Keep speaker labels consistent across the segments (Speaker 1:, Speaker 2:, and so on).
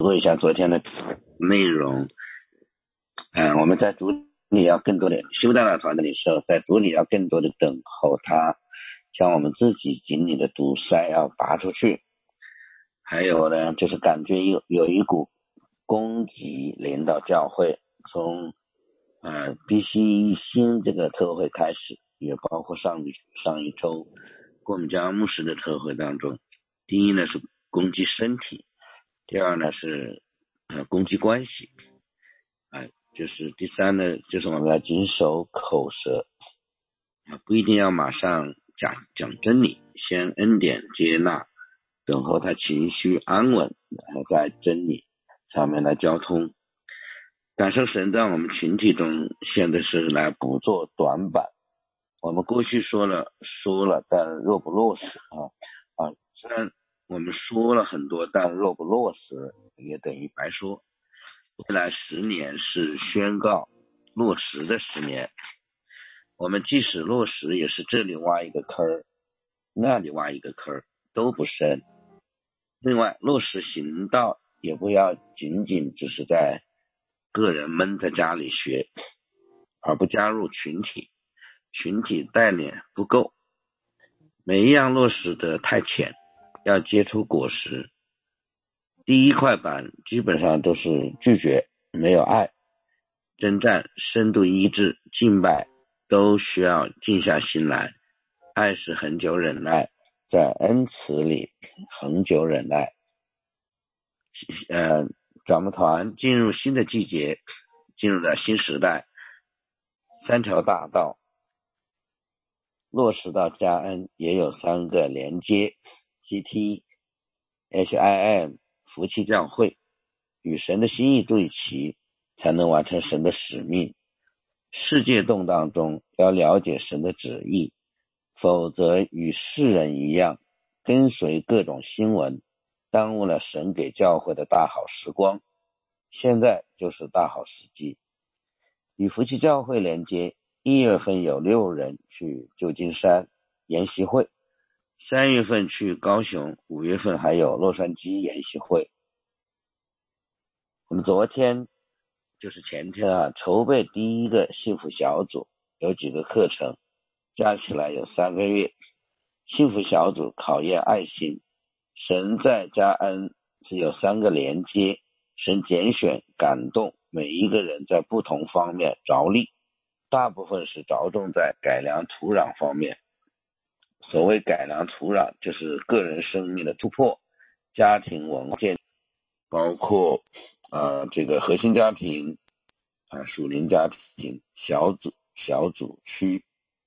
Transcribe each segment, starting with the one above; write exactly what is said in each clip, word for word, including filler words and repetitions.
Speaker 1: 说一下昨天的内容。嗯，我们在主里要更多的修道的团的领袖，在主里要更多的等候他将我们自己井里的堵塞要拔出去。还有呢，就是感觉有有一股攻击领导教会，从呃 B C E 新这个特会开始，也包括上上一周郭母江牧师的特会当中，第一呢是攻击身体，第二呢是呃攻击关系，啊、呃，就是第三呢就是我们要谨守口舌，啊，不一定要马上讲讲真理，先恩典接纳，等候他情绪安稳，然后在真理上面来交通。感受神在我们群体中现在是来补做短板，我们过去说了说了，但落不落实啊啊，虽然我们说了很多，但落不落实也等于白说。未来十年是宣告落实的十年，我们即使落实也是这里挖一个坑，那里挖一个坑，都不深。另外，落实行道也不要仅仅只是在个人闷在家里学，而不加入群体，群体带领不够，每一样落实的太浅，要结出果实。第一块板基本上都是拒绝，没有爱。征战、深度医治、敬拜都需要静下心来。爱是恒久忍耐，在恩慈里恒久忍耐。呃，转牧团进入新的季节，进入了新时代，三条大道落实到加恩也有三个连接 G T H I M 福气教会，与神的心意对齐，才能完成神的使命。世界动荡中要了解神的旨意，否则与世人一样，跟随各种新闻，耽误了神给教会的大好时光。现在就是大好时机。与福气教会连接，一月份有六人去旧金山研习会，三月份去高雄，五月份还有洛杉矶研习会。我们昨天就是前天啊，筹备第一个幸福小组，有几个课程，加起来有三个月。幸福小组考验爱心，神在加恩是有三个连接，神拣选感动每一个人在不同方面着力，大部分是着重在改良土壤方面。所谓改良土壤，就是个人生命的突破，家庭文化建，包括呃这个核心家庭啊、属灵家庭、小组小组区。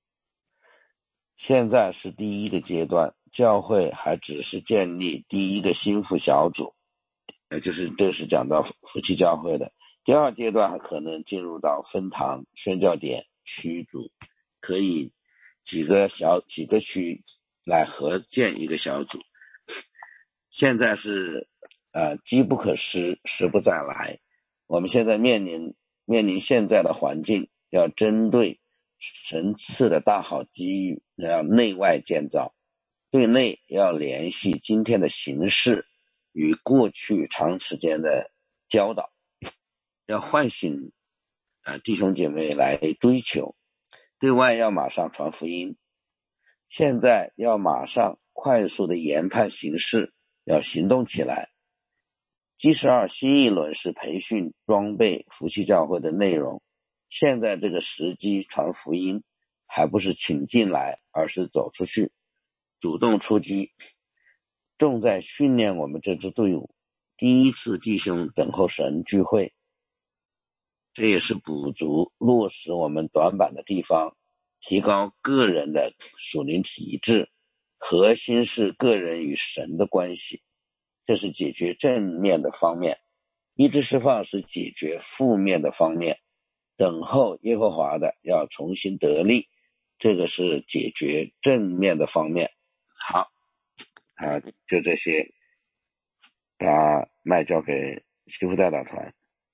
Speaker 1: 现在是第一个阶段，教会还只是建立第一个心腹小组，呃，就是这是讲到夫妻教会的。第二阶段还可能进入到分堂、宣教点、区组，可以几个小几个区来合建一个小组。现在是呃机不可失，时不再来。我们现在面临面临现在的环境，要针对神赐的大好机遇，要内外建造。对内要联系今天的形势与过去长时间的教导，要唤醒呃弟兄姐妹来追求。对外要马上传福音，现在要马上快速的研判形势，要行动起来。G 十二新一轮是培训装备福气教会的内容，现在这个时机传福音，还不是请进来，而是走出去，主动出击，重在训练我们这支队伍。第一次弟兄等候神聚会，这也是补足落实我们短板的地方，提高个人的属灵体质，核心是个人与神的关系，这是解决正面的方面。医治释放是解决负面的方面，等候耶和华的要重新得力，这个是解决正面的方面。好啊，就这些，把麦交给西夫代导团。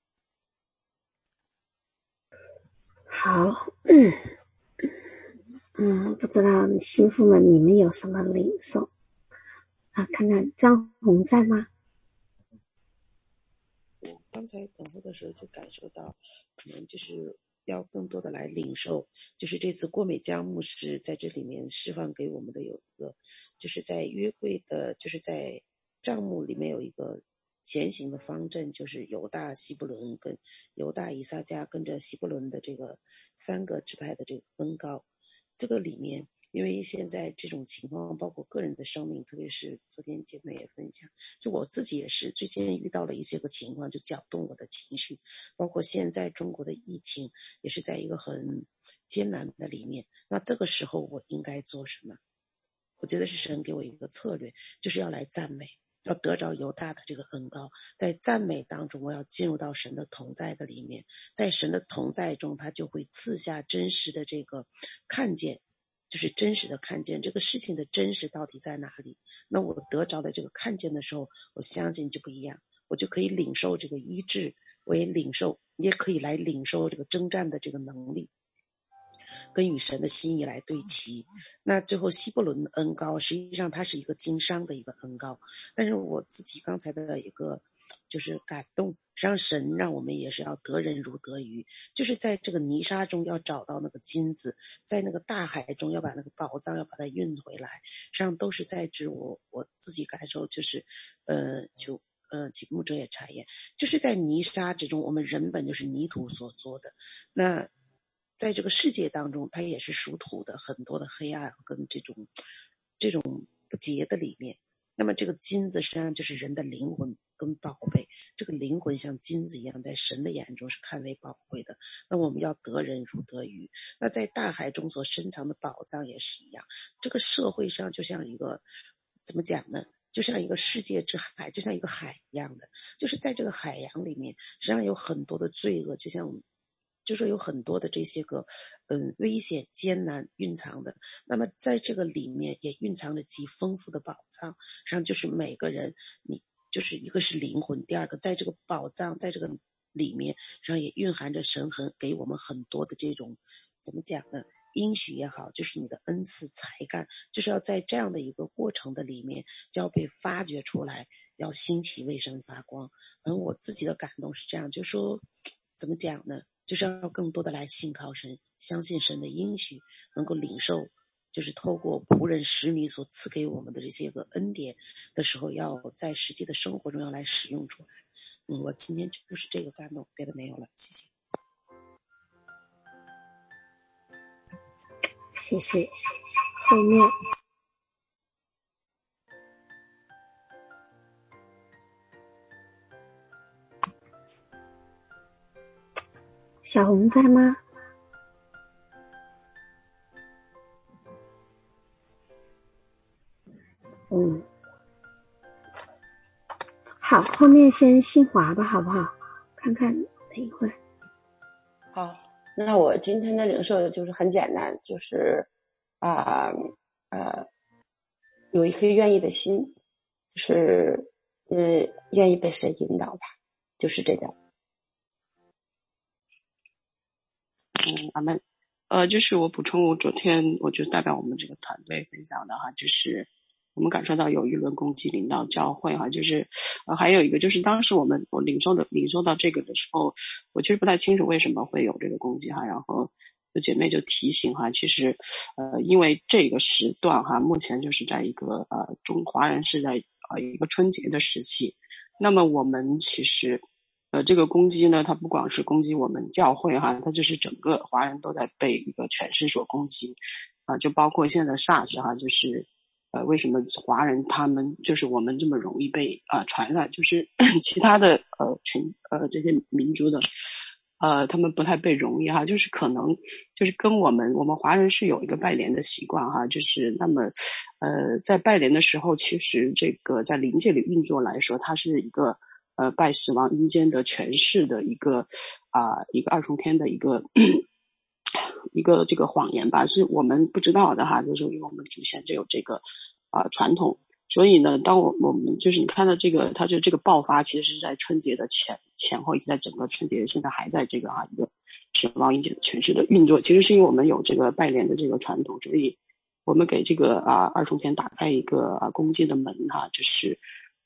Speaker 2: 好，嗯嗯，不知道心腹们你们有什么领受啊？看看张红在吗？
Speaker 3: 刚才等候的时候就感受到，可能就是要更多的来领受，就是这次郭美江牧师在这里面释放给我们的有一个，就是在约柜的，就是在帐幕里面有一个前行的方阵，就是犹大、西布伦跟犹大、以撒加跟着西布伦的这个三个支派的这个恩膏，这个里面。因为现在这种情况，包括个人的生命，特别是昨天姐妹也分享，就我自己也是最近遇到了一些个情况，就搅动我的情绪，包括现在中国的疫情也是在一个很艰难的里面。那这个时候我应该做什么？我觉得是神给我一个策略，就是要来赞美，要得着犹大的这个恩膏，在赞美当中，我要进入到神的同在的里面，在神的同在中，他就会赐下真实的这个看见。就是真实的看见这个事情的真实到底在哪里，那我得着了这个看见的时候，我相信就不一样，我就可以领受这个医治，我也领受，也可以来领受这个征战的这个能力，跟与神的心意来对齐。那最后希伯伦的恩膏实际上它是一个经商的一个恩膏，但是我自己刚才的一个就是感动，实际上神让我们也是要得人如得鱼，就是在这个泥沙中要找到那个金子，在那个大海中要把那个宝藏要把它运回来，实际上都是在指我我自己感受，就是呃就呃牧者也查验，就是在泥沙之中，我们人本就是泥土所做的，那在这个世界当中，它也是属土的，很多的黑暗跟这种这种不洁的里面。那么这个金子实际上就是人的灵魂跟宝贝，这个灵魂像金子一样，在神的眼中是看为宝贵的。那我们要得人如得鱼。那在大海中所深藏的宝藏也是一样。这个社会上就像一个怎么讲呢？就像一个世界之海，就像一个海一样的，就是在这个海洋里面，实际上有很多的罪恶，就像。就说有很多的这些个嗯危险艰难蕴藏的，那么在这个里面也蕴藏着极丰富的宝藏，实际上就是每个人你就是一个是灵魂，第二个在这个宝藏在这个里面实际上也蕴含着神很给我们很多的这种怎么讲呢，应许也好，就是你的恩赐才干，就是要在这样的一个过程的里面就要被发掘出来，要兴起为神发光。而我自己的感动是这样，就说怎么讲呢，就是要更多的来信靠神，相信神的应许，能够领受就是透过仆人使米所赐给我们的这些个恩典的时候，要在实际的生活中要来使用出来。嗯，我今天就是这个感动，别的没有了，谢谢。
Speaker 2: 谢谢。后面小红在吗？嗯，好，后面先信华吧，好不好？看看等一会儿。
Speaker 4: 好，那我今天的领受就是很简单，就是啊呃有一颗愿意的心，就是呃愿意被神引导吧，就是这样。
Speaker 5: 嗯，阿门。呃，就是我补充，我昨天我就代表我们这个团队分享的哈，就是我们感受到有舆论攻击领导教会哈，就是呃还有一个就是当时我们我领受的领受到这个的时候，我其实不太清楚为什么会有这个攻击哈，然后有姐妹就提醒哈，其实呃因为这个时段哈，目前就是在一个呃中华人是在呃一个春节的时期，那么我们其实。呃，这个攻击呢，它不光是攻击我们教会哈，它就是整个华人都在被一个权势所攻击啊、呃，就包括现在 SARS 哈，就是呃，为什么华人他们就是我们这么容易被啊、呃、传染，就是其他的呃群呃这些民族的呃他们不太被容易哈，就是可能就是跟我们我们华人是有一个拜年的习惯哈，就是那么呃在拜年的时候，其实这个在灵界里运作来说，它是一个。呃，拜死亡阴间的权势的一个啊、呃，一个二重天的一个一个这个谎言吧，是我们不知道的哈，就是因为我们祖先就有这个啊、呃、传统，所以呢，当我我们就是你看到这个，它就这个爆发，其实是在春节的前前后，一直在整个春节，现在还在这个啊一个死亡阴间权势的运作，其实是因为我们有这个拜年的这个传统，所以我们给这个啊二重天打开一个啊恭敬的门哈，就是。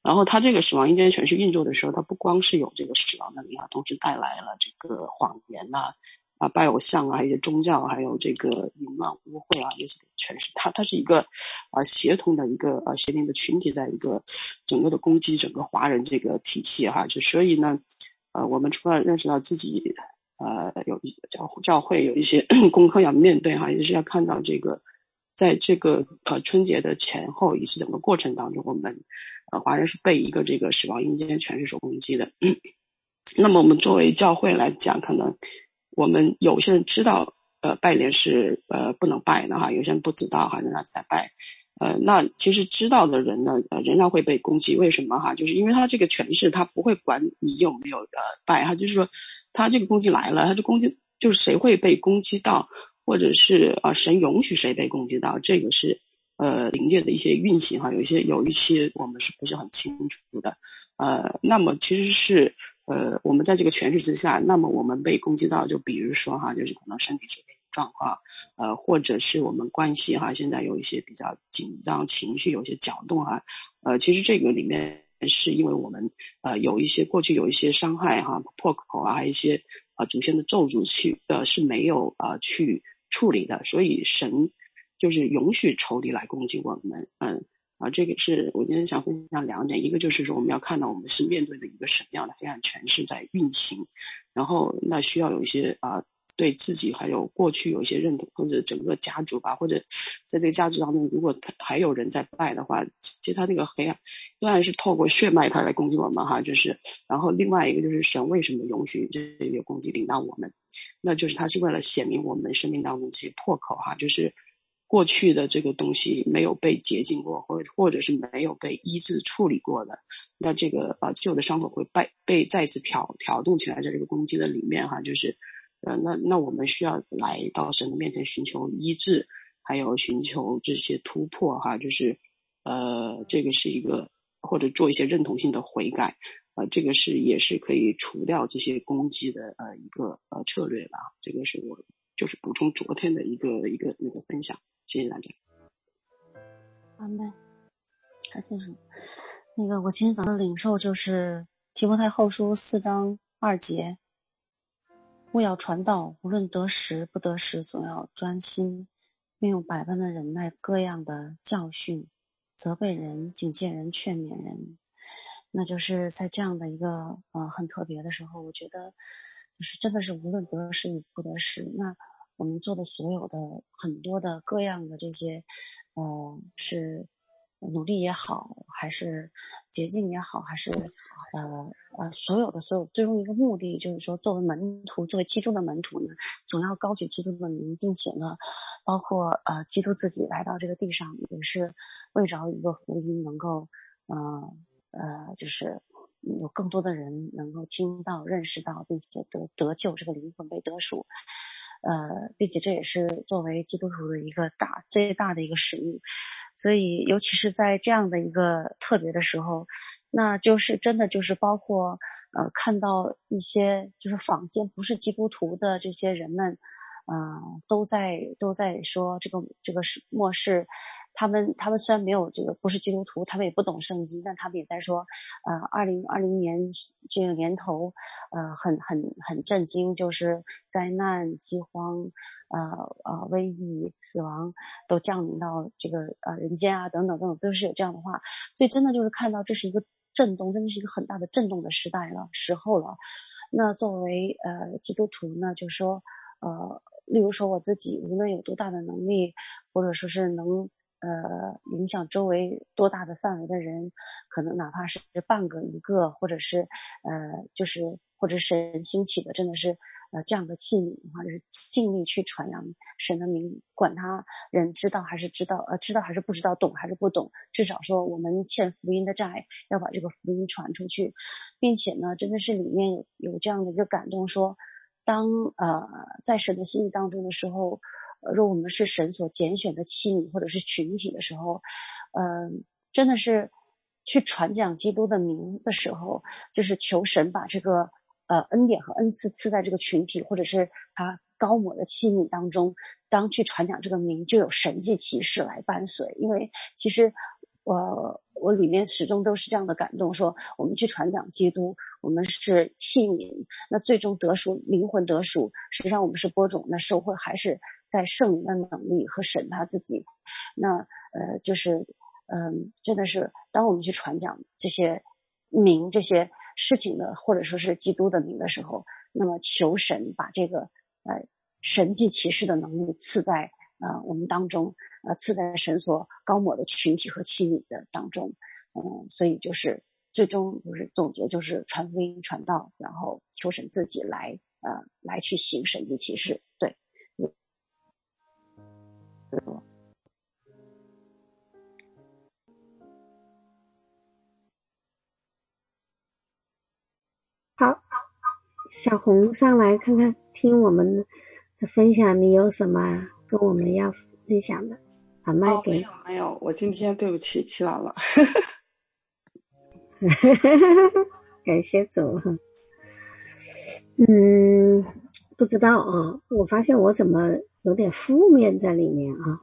Speaker 5: 然后他这个死亡阴间权势运作的时候，他不光是有这个死亡的力啊，同时带来了这个谎言呐、啊、拜偶像啊，还有一些宗教，还有这个淫乱污秽啊，这些权势，它它是一个啊、呃、协同的一个呃协同的群体的一个整个的攻击整个华人这个体系哈，就所以呢，呃，我们除了认识到自己呃有一教教会有一些功课要面对哈，也是要看到这个。在这个呃春节的前后以及整个过程当中，我们呃华人是被一个这个死亡阴间权势所攻击的。嗯，那么我们作为教会来讲，可能我们有些人知道呃拜年是呃不能拜的哈，有些人不知道哈，仍然在拜。呃，那其实知道的人呢，呃，仍然会被攻击。为什么哈？就是因为他这个权势，他不会管你有没有呃拜，他就是说，他这个攻击来了，他就攻击，就是谁会被攻击到。或者是啊，神允许谁被攻击到，这个是呃灵界的一些运行哈，有一些有一些我们是不是很清楚的，呃，那么其实是呃我们在这个权势之下，那么我们被攻击到，就比如说哈，就是可能身体出现状况，呃，或者是我们关系哈，现在有一些比较紧张，情绪有些搅动哈，呃，其实这个里面。是因为我们呃有一些过去有一些伤害哈破口啊，还有一些啊、呃、祖先的咒诅去呃是没有啊、呃、去处理的，所以神就是允许仇敌来攻击我们，嗯啊，这个是我今天想分享两点，一个就是说我们要看到我们是面对的一个什么样的黑暗权势在运行，然后那需要有一些啊。呃对自己还有过去有一些认同，或者整个家族吧，或者在这个家族当中，如果还有人在拜的话，其实他那个黑暗当然是透过血脉他来攻击我们哈，就是然后另外一个就是神为什么允许这个攻击临到我们，那就是他是为了显明我们生命当中这些破口哈，就是过去的这个东西没有被洁净过，或或者是没有被医治处理过的，那这个呃旧的伤口会被被再次挑挑动起来，在这个攻击的里面哈，就是呃那那我们需要来到神的面前寻求医治，还有寻求这些突破哈，就是呃这个是一个或者做一些认同性的悔改，呃这个是也是可以除掉这些攻击的呃一个呃策略吧，这个是我就是补充昨天的一个一个那个分享，谢谢大家。
Speaker 6: 阿门，感谢主。那个我今天早上的领受就是提摩太后书四章二节，务要传道，无论得时不得时，总要专心，运用百般的忍耐，各样的教训，责备人，警戒人，劝勉人。那就是在这样的一个呃很特别的时候，我觉得就是真的是无论得时与不得时，那我们做的所有的很多的各样的这些呃是努力也好，还是捷径也好，还是呃呃所有的所有最终一个目的就是说，作为门徒，作为基督的门徒呢，总要高举基督的名，并且呢包括呃基督自己来到这个地上也是为着一个福音能够呃呃就是有更多的人能够听到认识到，并且得得救，这个灵魂被得赎，呃并且这也是作为基督徒的一个大最大的一个使命。所以尤其是在这样的一个特别的时候，那就是真的就是包括呃看到一些就是坊间不是基督徒的这些人们呃都在都在说这个这个是末世，他们他们虽然没有这个不是基督徒，他们也不懂圣经，但他们也在说呃二零二零年这个年头呃很很很震惊，就是灾难饥荒呃呃瘟疫死亡都降临到这个呃人间啊等等等等，都是有这样的话。所以真的就是看到这是一个震动，真的是一个很大的震动的时代了时候了。那作为呃基督徒呢，就说呃例如说我自己无论有多大的能力，或者说是能呃影响周围多大的范围的人，可能哪怕是半个一个，或者是呃就是或者神兴起的真的是呃这样的器皿的话，就是尽力去传扬神的名，管他人知道还是知道呃知道还是不知道，懂还是不懂，至少说我们欠福音的债要把这个福音传出去，并且呢真的是里面有有这样的一个感动，说当呃在神的心意当中的时候，呃若我们是神所拣选的器皿或者是群体的时候，呃真的是去传讲基督的名的时候，就是求神把这个呃恩典和恩赐赐在这个群体或者是他高抹的器皿当中，当去传讲这个名，就有神迹奇事来伴随。因为其实呃我里面始终都是这样的感动，说我们去传讲基督，我们是器皿，那最终得赎灵魂得赎，实际上我们是播种，那收获还是在圣灵的能力和神他自己。那呃就是嗯，真的是当我们去传讲这些名这些事情的，或者说是基督的名的时候，那么求神把这个呃神迹奇事的能力赐在呃我们当中，呃赐在神所高抹的群体和器皿的当中。嗯，所以就是最终就是总结就是传福音传道，然后求神自己来呃来去行神迹奇事。对，
Speaker 2: 好，小红上来看看，听我们的分享，你有什么跟我们要分享的？把麦给。
Speaker 5: 哦，没有没有，我今天对不起起晚了。
Speaker 2: 感谢主。嗯，不知道啊，我发现我怎么有点负面在里面啊。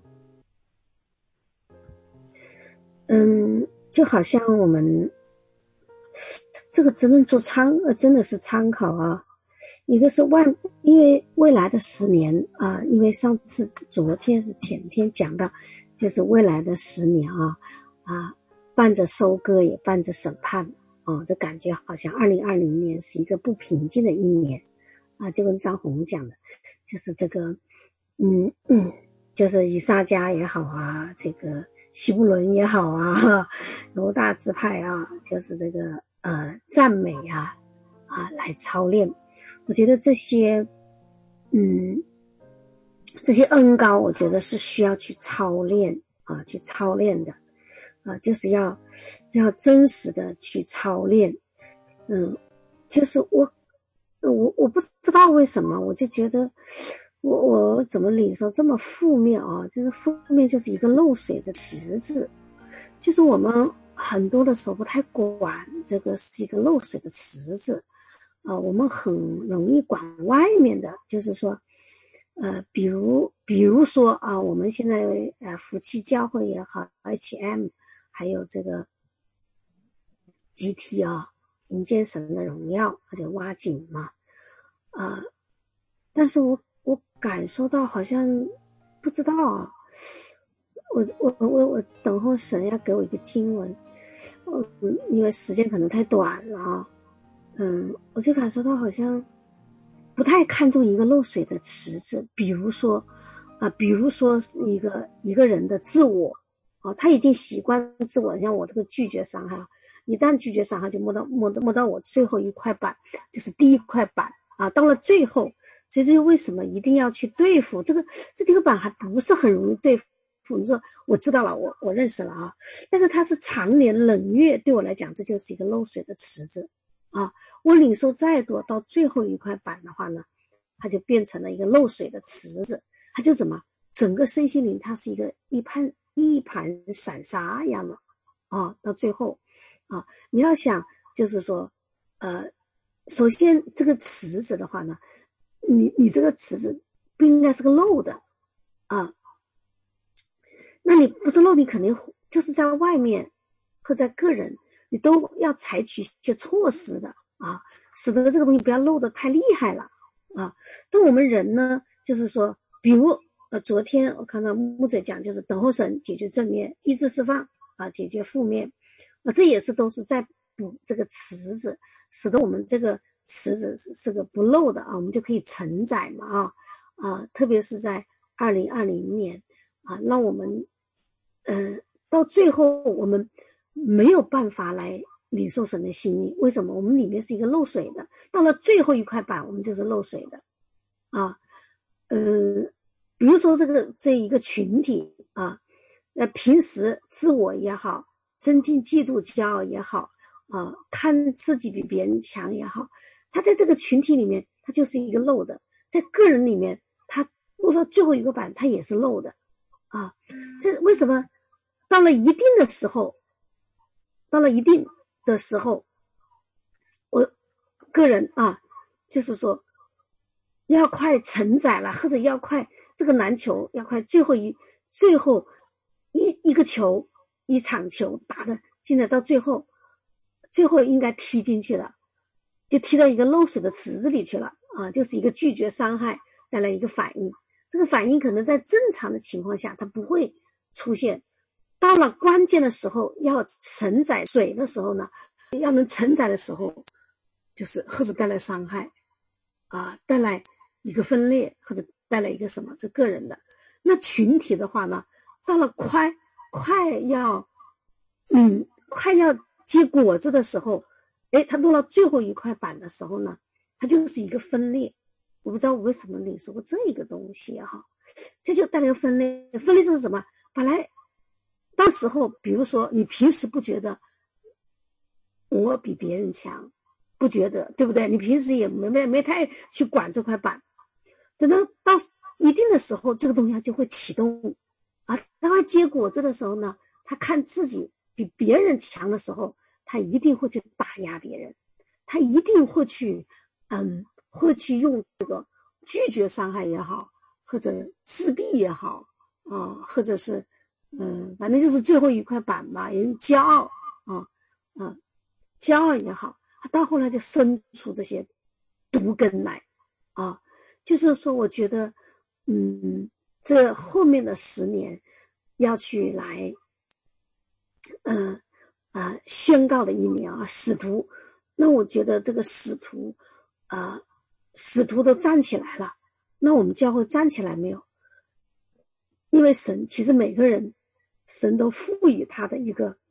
Speaker 2: 嗯，就好像我们这个只能做参呃，真的是参考啊。一个是万，因为未来的十年啊，因为上次昨天是前天讲到，就是未来的十年啊啊，伴着收割也伴着审判啊，这感觉好像二零二零年是一个不平静的一年啊，就跟张红讲的，就是这个嗯嗯，就是以撒迦也好啊，这个希布伦也好啊，犹大支派啊，就是这个呃赞美啊啊来操练。我觉得这些嗯这些恩膏我觉得是需要去操练啊去操练的啊，就是要要真实的去操练。嗯，就是我我我不知道为什么，我就觉得我我怎么领受这么负面啊？就是负面就是一个漏水的池子，就是我们很多的时候不太管这个是一个漏水的池子啊，我们很容易管外面的，就是说呃，比如比如说啊，我们现在呃夫妻教会也好 ，H M 还有这个 G T 啊，迎接神的荣耀，或者挖井嘛啊、呃，但是我我感受到好像不知道啊，我我我我等候神要给我一个经文，嗯，因为时间可能太短了啊，嗯，我就感受到好像不太看重一个漏水的池子，比如说啊、呃，比如说是一个一个人的自我啊，他已经习惯自我，像我这个拒绝伤害，一旦拒绝伤害就摸到摸到摸到我最后一块板，就是第一块板啊，到了最后，所以这就为什么一定要去对付这个这个板还不是很容易对付。你说我知道了，我我认识了啊，但是它是常年冷月，对我来讲这就是一个漏水的池子啊，我领受再多，到最后一块板的话呢，它就变成了一个漏水的池子，它就怎么整个身心灵它是一个一盘一盘散沙一样的啊，到最后啊，你要想就是说呃，首先这个池子的话呢，你你这个池子不应该是个漏的啊，那你不是漏，你肯定就是在外面和在个人你都要采取一些措施的啊，使得这个东西不要漏得太厉害了啊。但我们人呢，就是说比如呃，昨天我看到牧者讲就是等候神解决正面，医治释放啊，解决负面啊，这也是都是在补这个池子，使得我们这个池子是是个不漏的啊，我们就可以承载嘛啊啊，特别是在二零二零年啊，让我们呃，到最后我们没有办法来领受神的心意，为什么？我们里面是一个漏水的，到了最后一块板我们就是漏水的啊。呃，比如说这个这一个群体啊，呃，平时自我也好，增进嫉妒骄傲也好啊，看自己比别人强也好，他在这个群体里面他就是一个漏的，在个人里面他落到最后一个板他也是漏的啊。这为什么到了一定的时候到了一定的时候我个人啊就是说要快承载了，或者要快这个篮球要快最后一最后一一个球一场球打的现在到最后最后应该踢进去了，就踢到一个漏水的池子里去了啊，就是一个拒绝伤害带来一个反应，这个反应可能在正常的情况下它不会出现，到了关键的时候要承载水的时候呢，要能承载的时候就是或者带来伤害啊，带来一个分裂或者带来一个什么，这个人的。那群体的话呢，到了快快要嗯快要结果子的时候，诶，它落到最后一块板的时候呢，它就是一个分裂。我不知道我为什么领受过这一个东西哈，这就带来一个分裂。分裂就是什么？本来到时候比如说你平时不觉得我比别人强，不觉得，对不对？你平时也没没没太去管这块板，等到到一定的时候，这个东西它就会启动啊。当它结果子的时候呢，他看自己比别人强的时候，他一定会去打压别人，他一定会去嗯会去用这个拒绝伤害也好，或者自闭也好啊，或者是嗯反正就是最后一块板嘛，人骄傲啊啊骄傲也好，他到后来就生出这些毒根来啊。就是说我觉得嗯这后面的十年要去来嗯啊、呃、宣告的一年啊，使徒，那我觉得这个使徒啊、呃、使徒都站起来了，那我们教会站起来没有？因为神其实每个人神都赋予他的一个，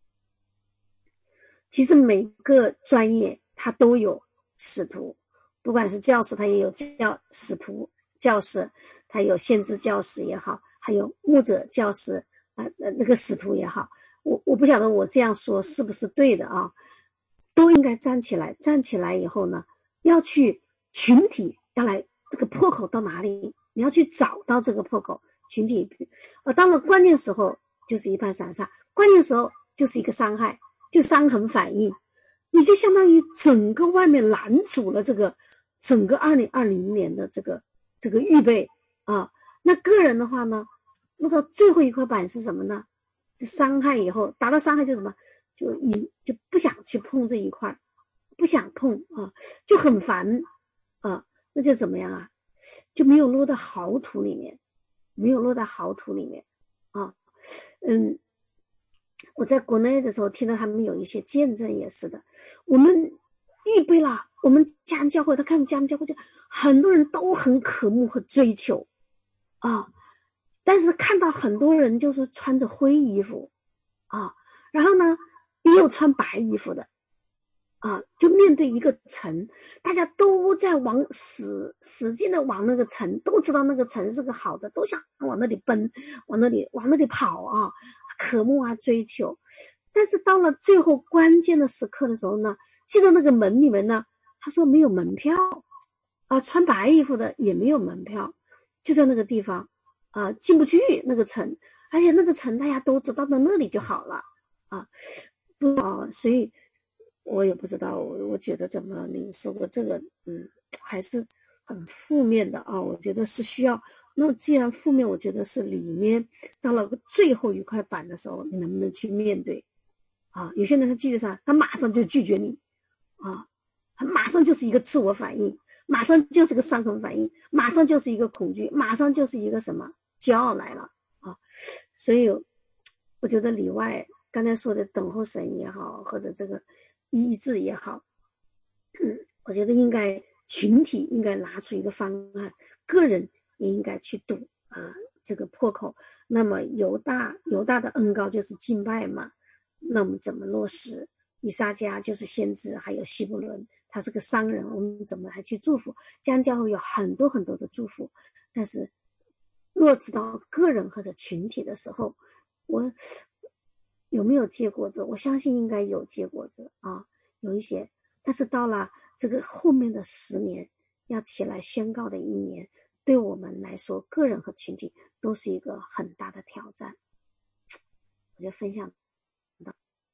Speaker 2: 其实每个专业他都有使徒，不管是教师他也有教使徒教师，他有先知教师也好，还有牧者教师啊、呃、那个使徒也好，我我不晓得我这样说是不是对的啊，都应该站起来，站起来以后呢，要去群体要来这个破口到哪里，你要去找到这个破口，群体呃到了关键时候就是一拍散沙，关键时候就是一个伤害，就伤痕反应，你就相当于整个外面拦阻了这个整个二零二零年的这个这个预备啊。那个人的话呢，落到最后一块板是什么呢？就伤害以后达到伤害就什么，就你就不想去碰这一块，不想碰啊，就很烦啊，那就怎么样啊？就没有落到好土里面，没有落到好土里面啊。嗯，我在国内的时候听到他们有一些见证也是的，我们预备了，我们家人教会，他看家人教会就很多人都很渴慕和追求啊，但是看到很多人就是穿着灰衣服啊，然后呢也有穿白衣服的啊，就面对一个城，大家都在往使使劲的往那个城，都知道那个城是个好的，都想往那里奔，往那里往那里跑啊，渴慕啊追求。但是到了最后关键的时刻的时候呢，进到那个门里面呢，他说没有门票啊，穿白衣服的也没有门票，就在那个地方啊，进不去那个城，而且那个城大家都知道，到那里就好了啊，不啊，所以我也不知道，我我觉得怎么领受过这个，嗯，还是很负面的啊。我觉得是需要，那既然负面，我觉得是里面到了最后一块板的时候，你能不能去面对啊？有些人他拒绝上，他马上就拒绝你啊，他马上就是一个自我反应，马上就是个伤痕反应，马上就是一个恐惧，马上就是一个什么骄傲来了啊。所以我觉得里外刚才说的等候神也好，或者这个医治也好，嗯，我觉得应该群体应该拿出一个方案，个人也应该去堵啊这个破口。那么犹大犹大的恩膏就是敬拜嘛，那我们怎么落实？以撒迦就是先知，还有希伯伦他是个商人，我们怎么来去祝福？这样教会有很多很多的祝福，但是落实到个人或者群体的时候，我有没有结果子？我相信应该有结果子啊，有一些，但是到了这个后面的十年要起来宣告的一年，对我们来说，个人和群体都是一个很大的挑战。我就分享到。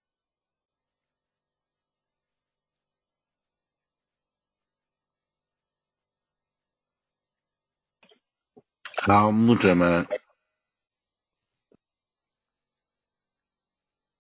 Speaker 1: 好，牧者们。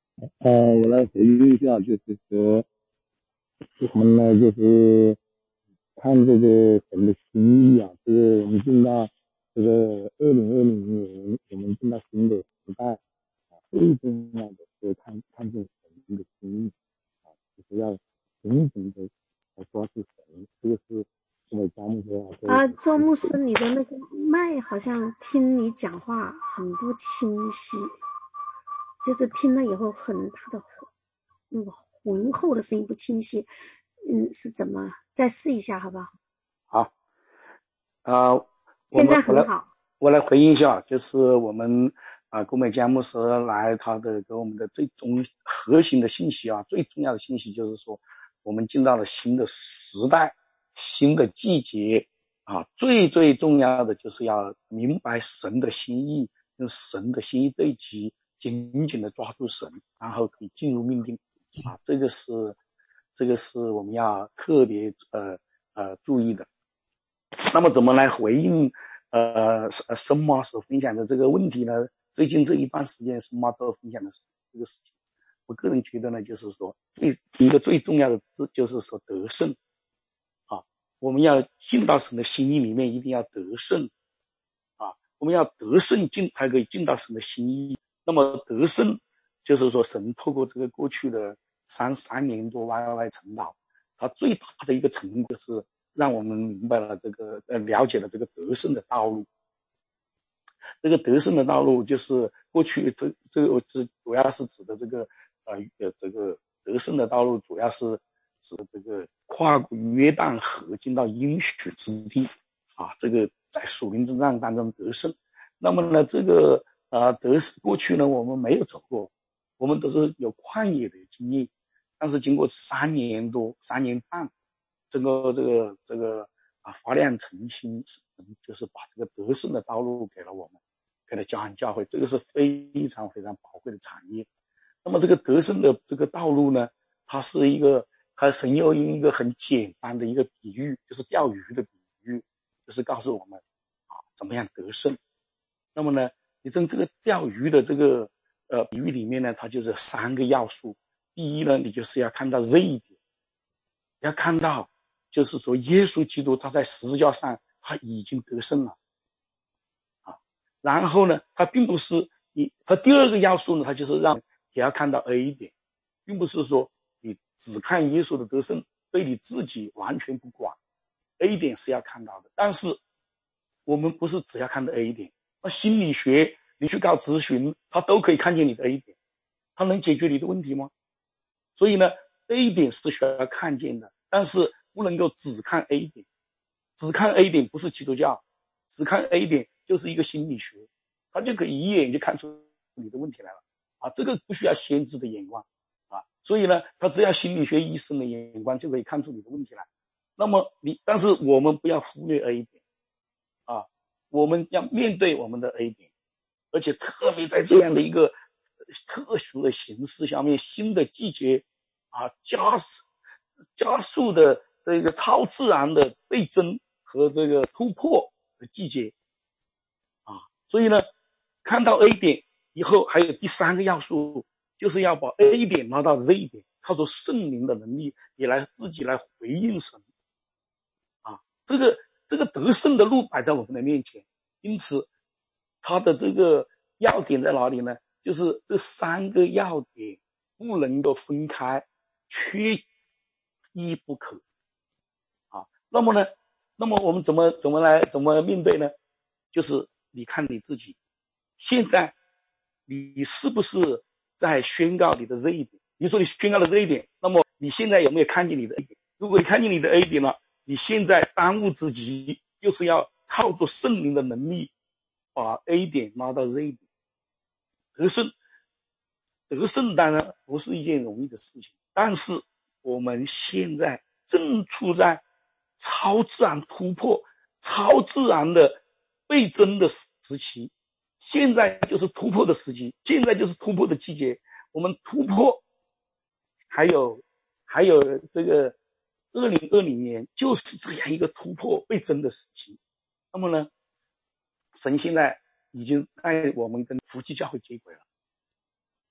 Speaker 7: 呃，我来回应一下，就是说，我们呢，就是看这个神的心意啊，这个我们进到这个二零二零年，我们进到新的时代啊，最重要的是看看见神的心意啊，就是要紧紧的来抓住神，这个是这个张牧师
Speaker 2: 啊，周牧师，你的那个麦好像听你讲话很不清晰，就是听了以后很大的那个浑厚的声音不清晰，嗯，是怎么？再试一下好不好？
Speaker 8: 好，啊、呃，
Speaker 2: 现在很好。
Speaker 8: 我来回应一下，就是我们啊，郭美江牧师来他的给我们的最终核心的信息啊，最重要的信息就是说，我们进到了新的时代、新的季节啊，最最重要的就是要明白神的心意，跟神的心意对齐，紧紧的抓住神，然后可以进入命定啊，这个是这个是我们要特别呃呃注意的。那么怎么来回应呃申妈所分享的这个问题呢？最近这一段时间申妈都分享的这个事情，我个人觉得呢，就是说最一个最重要的字就是说得胜啊，我们要进到神的心意里面，一定要得胜啊，我们要得胜进才可以进到神的心意。那么得胜就是说神透过这个过去的三三年多 Y Y 晨祷，他最大的一个成果是让我们明白了这个呃了解了这个得胜的道路。这个得胜的道路就是过去这这个主主要是指的这个呃呃这个得胜的道路主要是指这个跨过约旦河进到应许之地啊，这个在属灵征战当中得胜。那么呢这个呃得过去呢我们没有走过，我们都是有旷野的经验，但是经过三年多三年半，这个这个这个啊发亮诚心，就是把这个得胜的道路给了我们，给了教汉教会，这个是非常非常宝贵的产业。那么这个得胜的这个道路呢，它是一个，它神又用一个很简单的一个比喻，就是钓鱼的比喻，就是告诉我们啊怎么样得胜。那么呢，你从这个钓鱼的这个呃比喻里面呢，它就是三个要素。第一呢，你就是要看到这一点，要看到就是说耶稣基督他在十字架上他已经得胜了啊。然后呢，他并不是你，他第二个要素呢，他就是让也要看到 A 点，并不是说你只看耶稣的得胜，对你自己完全不管。A 点是要看到的，但是我们不是只要看到 A 点，那心理学你去搞咨询，他都可以看见你的 A 点，他能解决你的问题吗？所以呢 A 点是需要看见的，但是不能够只看 A 点，只看 A 点不是基督教，只看 A 点就是一个心理学，他就可以一眼就看出你的问题来了啊，这个不需要先知的眼光啊，所以呢，他只要心理学医生的眼光就可以看出你的问题来。那么你，但是我们不要忽略 A 点啊，我们要面对我们的 A 点，而且特别在这样的一个特殊的形势下面，新的季节啊，加加速的这个超自然的倍增和这个突破的季节啊，所以呢，看到 A 点以后，还有第三个要素，就是要把 A 点拉到 Z 点，靠着圣灵的能力，也来自己来回应神啊，这个这个得胜的路摆在我们的面前，因此它的这个要点在哪里呢？就是这三个要点不能够分开，缺一不可啊。那么呢，那么我们怎么怎么来怎么面对呢？就是你看你自己，现在你是不是在宣告你的这一点？你说你宣告了这一点，那么你现在有没有看见你的 A 点？如果你看见你的 A 点了，你现在当务之急就是要靠着圣灵的能力，把 A 点拉到 Z 点。得胜，得胜当然不是一件容易的事情，但是我们现在正处在超自然突破、超自然的倍增的时期，现在就是突破的时期，现在就是突破的季节。我们突破，还有还有这个二零二零年就是这样一个突破倍增的时期。那么呢，神现在已经带我们跟福气教会接轨了啊，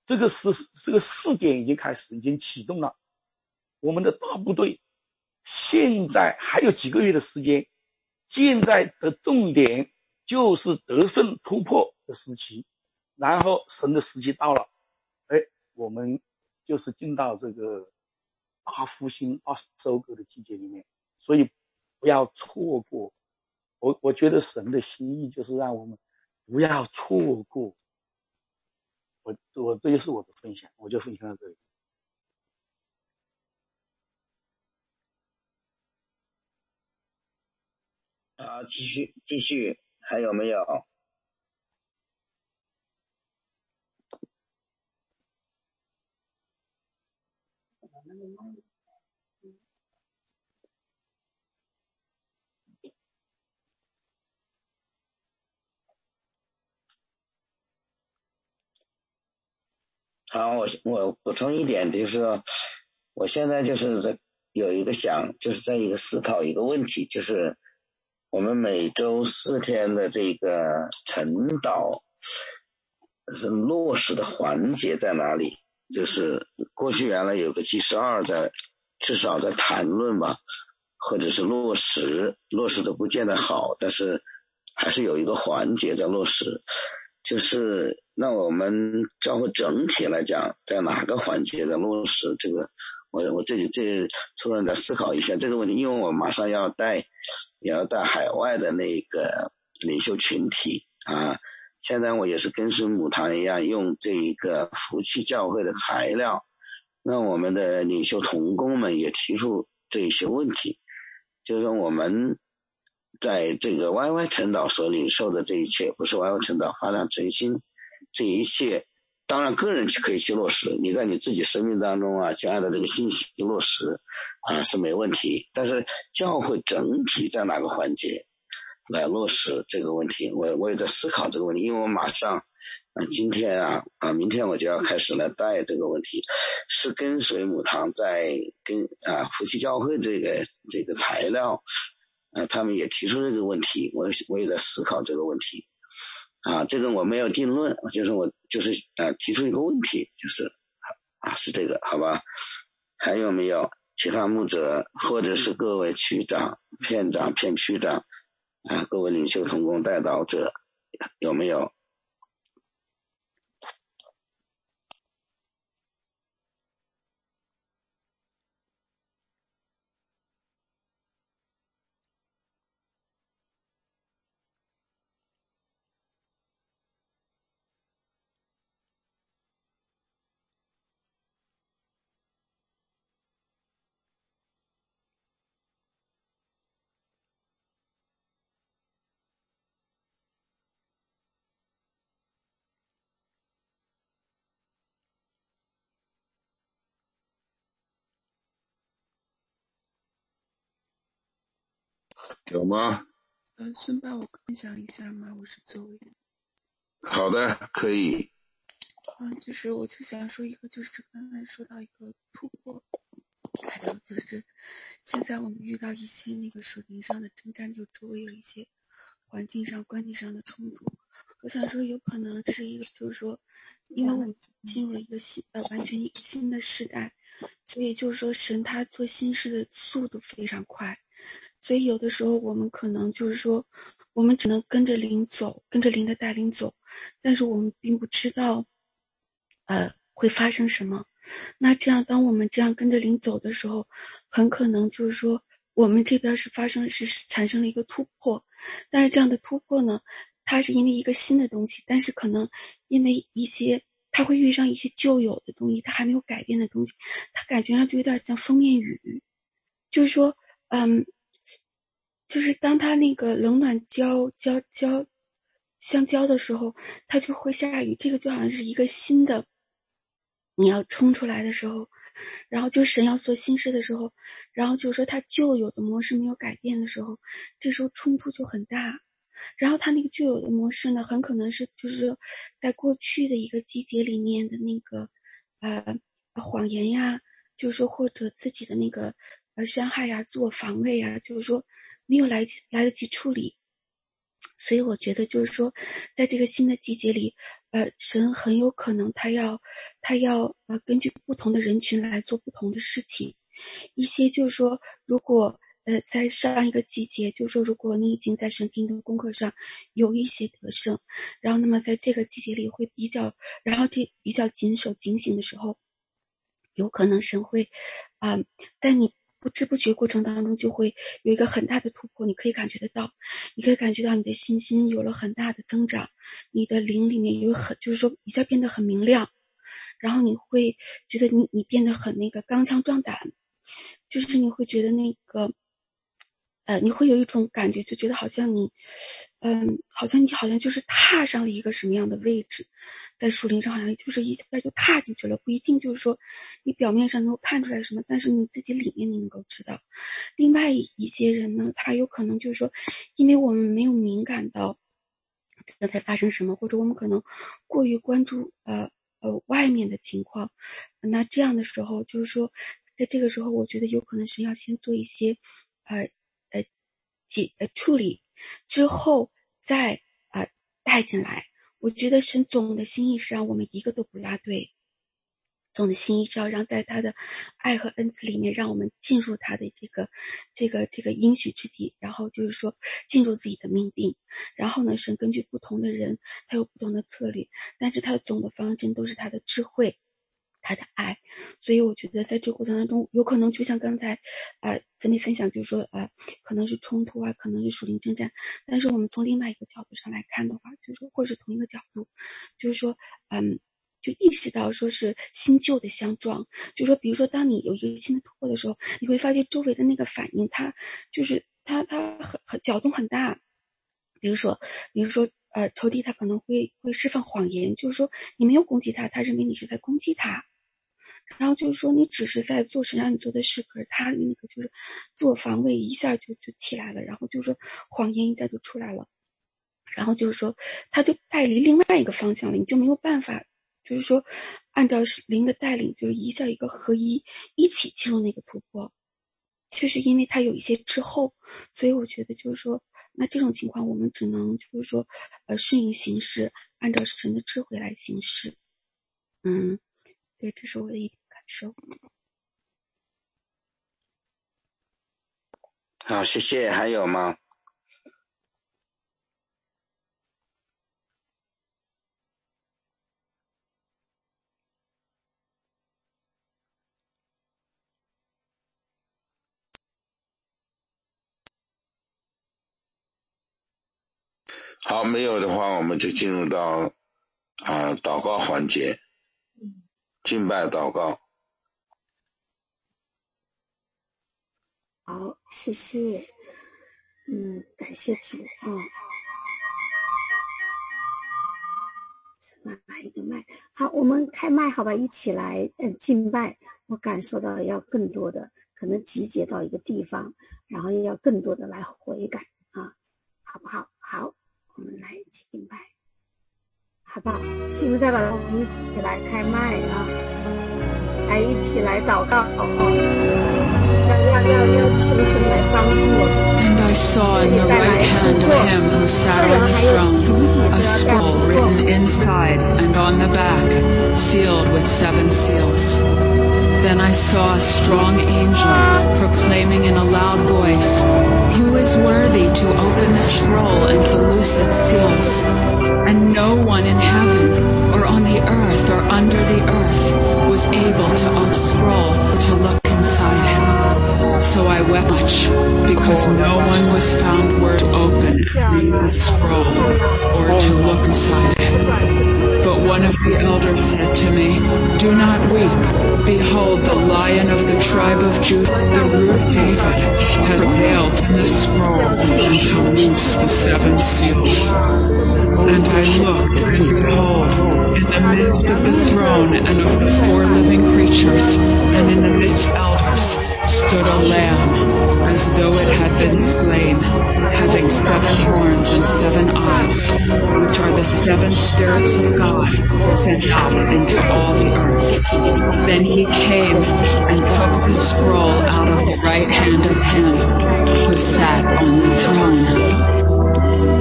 Speaker 8: 这个是这个试点已经开始，已经启动了。我们的大部队现在还有几个月的时间，现在的重点就是得胜突破的时期，然后神的时期到了，哎，我们就是进到这个大复兴、大收割的季节里面，所以不要错过。我我觉得神的心意就是让我们不要错过。我我这就是我的分享，我就分享到这里。
Speaker 1: 好，继续继续，还有没有？好，我我补充一点，就是说我现在就是在有一个想，就是在一个思考一个问题，就是我们每周四天的这个晨祷是落实的环节在哪里？就是过去原来有个 G 十二在至少在谈论吧，或者是落实，落实的不见得好，但是还是有一个环节在落实。就是那我们教会整体来讲，在哪个环节在落实这个？我我这里这突然在思考一下这个问题，因为我马上要带也要带海外的那个领袖群体啊。现在我也是跟随母堂一样，用这一个福气教会的材料，那我们的领袖同工们也提出这一些问题，就是说我们在这个 Y Y 晨祷所领受的这一切，不是 Y Y 晨祷发亮诚心，这一切当然个人可以去落实，你在你自己生命当中啊，去按照这个信息落实啊是没问题，但是教会整体在哪个环节来落实这个问题，我我也在思考这个问题，因为我马上啊今天啊啊明天我就要开始来带这个问题，是跟随母堂在跟啊福气教会这个这个材料啊他们也提出这个问题，我我也在思考这个问题啊，这个我没有定论，就是我就是啊提出一个问题，就是啊是这个好吧？还有没有其他牧者或者是各位区长、片长、片区长啊，各位领袖同工代祷者有没有？有吗？
Speaker 3: 呃，孙爸，我分享一下吗？我是周伟。
Speaker 1: 好的，可以。
Speaker 3: 嗯，就是我就想说一个，就是刚才说到一个突破，还有就是现在我们遇到一些那个属灵上的征战，就周围有一些环境上、关系上的冲突。我想说，有可能是一个，就是说，因为我们进入了一个新呃完全一个新的时代，所以就是说，神他做新事的速度非常快。所以有的时候我们可能就是说，我们只能跟着灵走，跟着灵的带领走，但是我们并不知道呃会发生什么。那这样当我们这样跟着灵走的时候，很可能就是说我们这边是发生是产生了一个突破，但是这样的突破呢，它是因为一个新的东西，但是可能因为一些它会遇上一些旧有的东西，它还没有改变的东西，它感觉上就有点像封面雨，就是说嗯就是当它那个冷暖交交交相交的时候，它就会下雨，这个就好像是一个新的你要冲出来的时候，然后就神要做新事的时候，然后就是说它旧有的模式没有改变的时候，这时候冲突就很大。然后它那个旧有的模式呢，很可能是就是说在过去的一个季节里面的那个呃谎言呀，就是说或者自己的那个呃伤害呀、自我防卫呀，就是说没有来来得及处理，
Speaker 9: 所以我觉得就是说，在这个新的季节里，呃，神很有可能他要他要呃根据不同的人群来做不同的事情。一些就是说，如果呃在上一个季节，就是说如果你已经在神给你的功课上有一些得胜，然后那么在这个季节里会比较，然后这比较谨守警醒的时候，有可能神会啊、呃，但你不知不觉过程当中就会有一个很大的突破，你可以感觉得到，你可以感觉到你的信心有了很大的增长，你的灵里面有很就是说一下变得很明亮，然后你会觉得你你变得很那个刚强壮胆，就是你会觉得那个呃，你会有一种感觉，就觉得好像你，嗯，好像你好像就是踏上了一个什么样的位置，在树林上好像就是一下就踏进去了，不一定就是说你表面上能够看出来什么，但是你自己里面你能够知道。另外一些人呢，他有可能就是说，因为我们没有敏感到这个在发生什么，或者我们可能过于关注呃呃外面的情况，那这样的时候就是说，在这个时候，我觉得有可能是要先做一些呃。呃，解呃处理之后再呃带进来。我觉得神总的心意是让我们一个都不拉队，总的心意是要让在他的爱和恩赐里面，让我们进入他的这个这个这个应许之地，然后就是说进入自己的命定。然后呢，神根据不同的人，他有不同的策略，但是他的总的方针都是他的智慧。他的爱，所以我觉得在这个过程当中，有可能就像刚才呃咱们分享，就是说呃可能是冲突啊，可能是属灵征战，但是我们从另外一个角度上来看的话，就是说或是同一个角度，就是说嗯就意识到说是新旧的相撞，就是说比如说当你有一个新的突破的时候，你会发现周围的那个反应，它就是它它很很搅动很大，比如说比如说呃仇敌他可能会会释放谎言，就是说你没有攻击他，他认为你是在攻击他。然后就是说你只是在做神让你做的事，可是他那个就是做防卫一下就就起来了，然后就是说谎言一下就出来了，然后就是说他就带离另外一个方向了，你就没有办法就是说按照灵的带领，就是一下一个合一一起进入那个突破，就是因为他有一些滞后，所以我觉得就是说那这种情况我们只能就是说呃顺应形势，按照神的智慧来行事。嗯，对，这是我的一点感受。
Speaker 1: 好，谢谢。还有吗？好，没有的话，我们就进入到啊、呃、祷告环节，敬拜祷告。
Speaker 2: 好，谢谢。嗯，感谢主啊。是哪一个麦？好，我们开麦好吧，一起来嗯敬拜。我感受到要更多的可能集结到一个地方，然后要更多的来悔改啊，好不好？好，我们来敬拜，好不好？信不代表我们一起来开麦啊，来一起来祷告，好不好？要要要要求神来帮助我们。
Speaker 10: And I saw in the right hand of him who sat on the throne a scroll written inside and on the back, sealed with seven seals. Then I saw a strong angel proclaiming in a loud voice, "Who is worthy to open the scroll and to loose its seals?" And no one in heaven or on the earth or under the earth was able to unscroll or to look inside him. So I wept much, because no one was found worthy to open the scroll or to look inside it. But one of the elders said to me, "Do not weep. Behold, the Lion of the tribe of Judah, the root of David, has prevailed in the scroll and to loose the seven seals." And I looked, and behold, in the midst of the throne and of the four living creatures, and in the midst elders, stood a lamb, as though it had been slain, having seven horns and seven eyes, which are the seven spirits of God sent out into all the earth. Then he came and took the scroll out of the right hand of him who sat on the throne.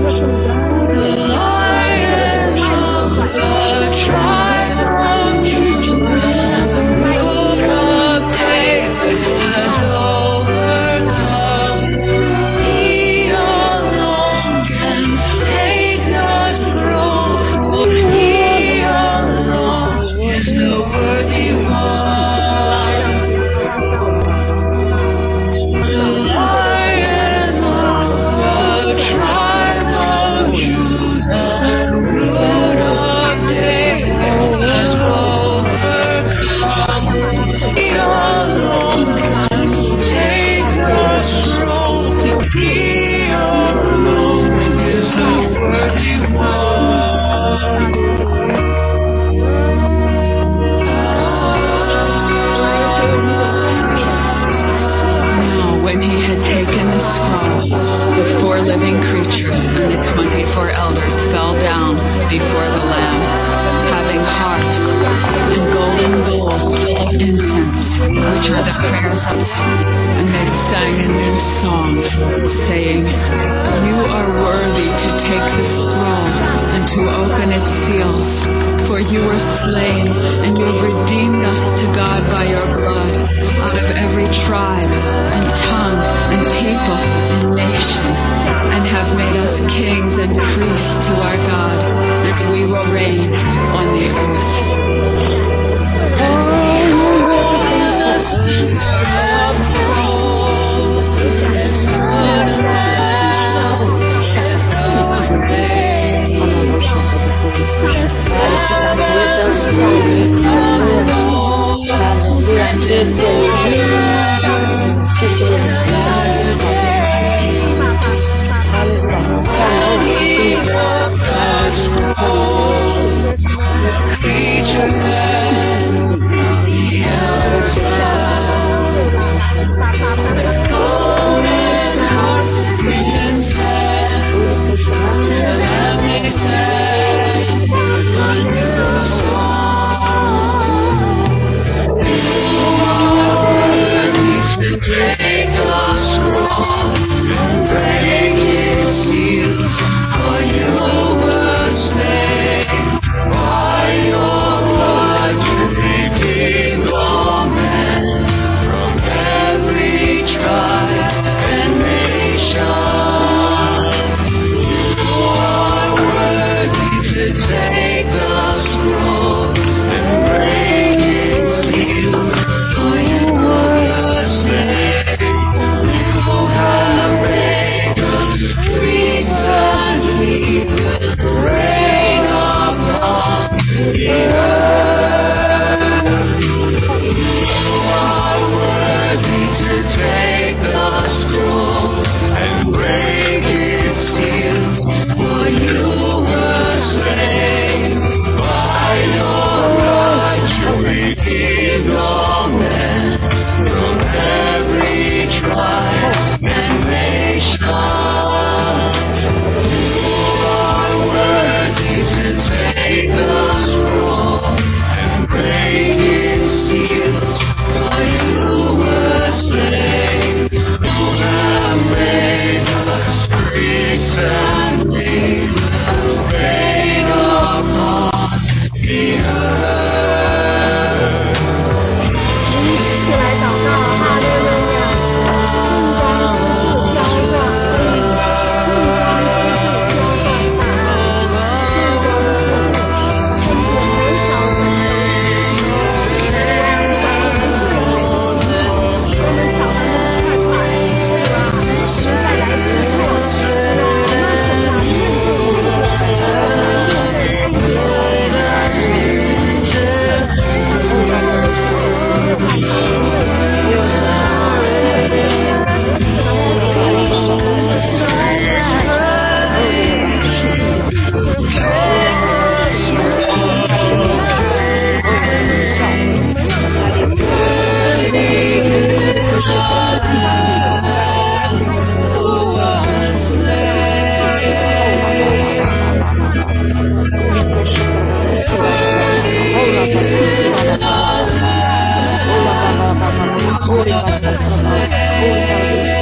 Speaker 11: Ori basa prabha, ori basa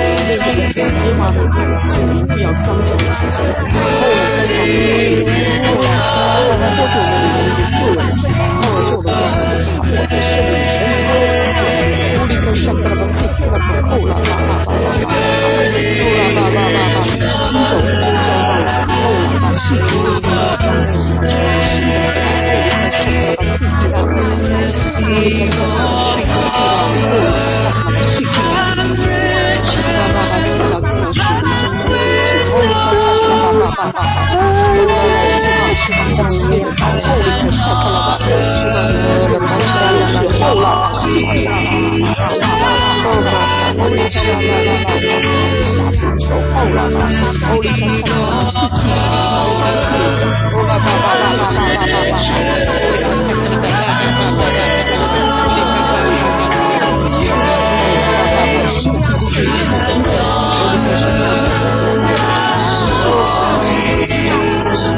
Speaker 5: 这个天主化的节目要彰显的出现，后来在旁边，后来后来过去我们里面就救人，后来救的这些是我在圣灵神的，我立刻上到了 C T 了，扣了，啦啦啦啦啦，扣了啦啦啦啦，行走的叫到扣了，把 C T 里面的装饰，后立刻上到了 C T 了，后立刻上到了 C T 了，后立刻上到了 C T 了。爸爸爸，至少跟了属于真正的东西，后立刻上爸爸爸爸爸，后来释放释放将之类的道，后立刻上他了吧，释放这个山山是后了，地地啦啦啦啦啦啦啦，后立刻上啦啦啦啦，下成手后了吧，后立刻上了地地啦啦啦啦，后了吧吧吧吧吧吧吧吧，后立刻上了吧吧吧吧吧吧。身体里面，我立刻上到说说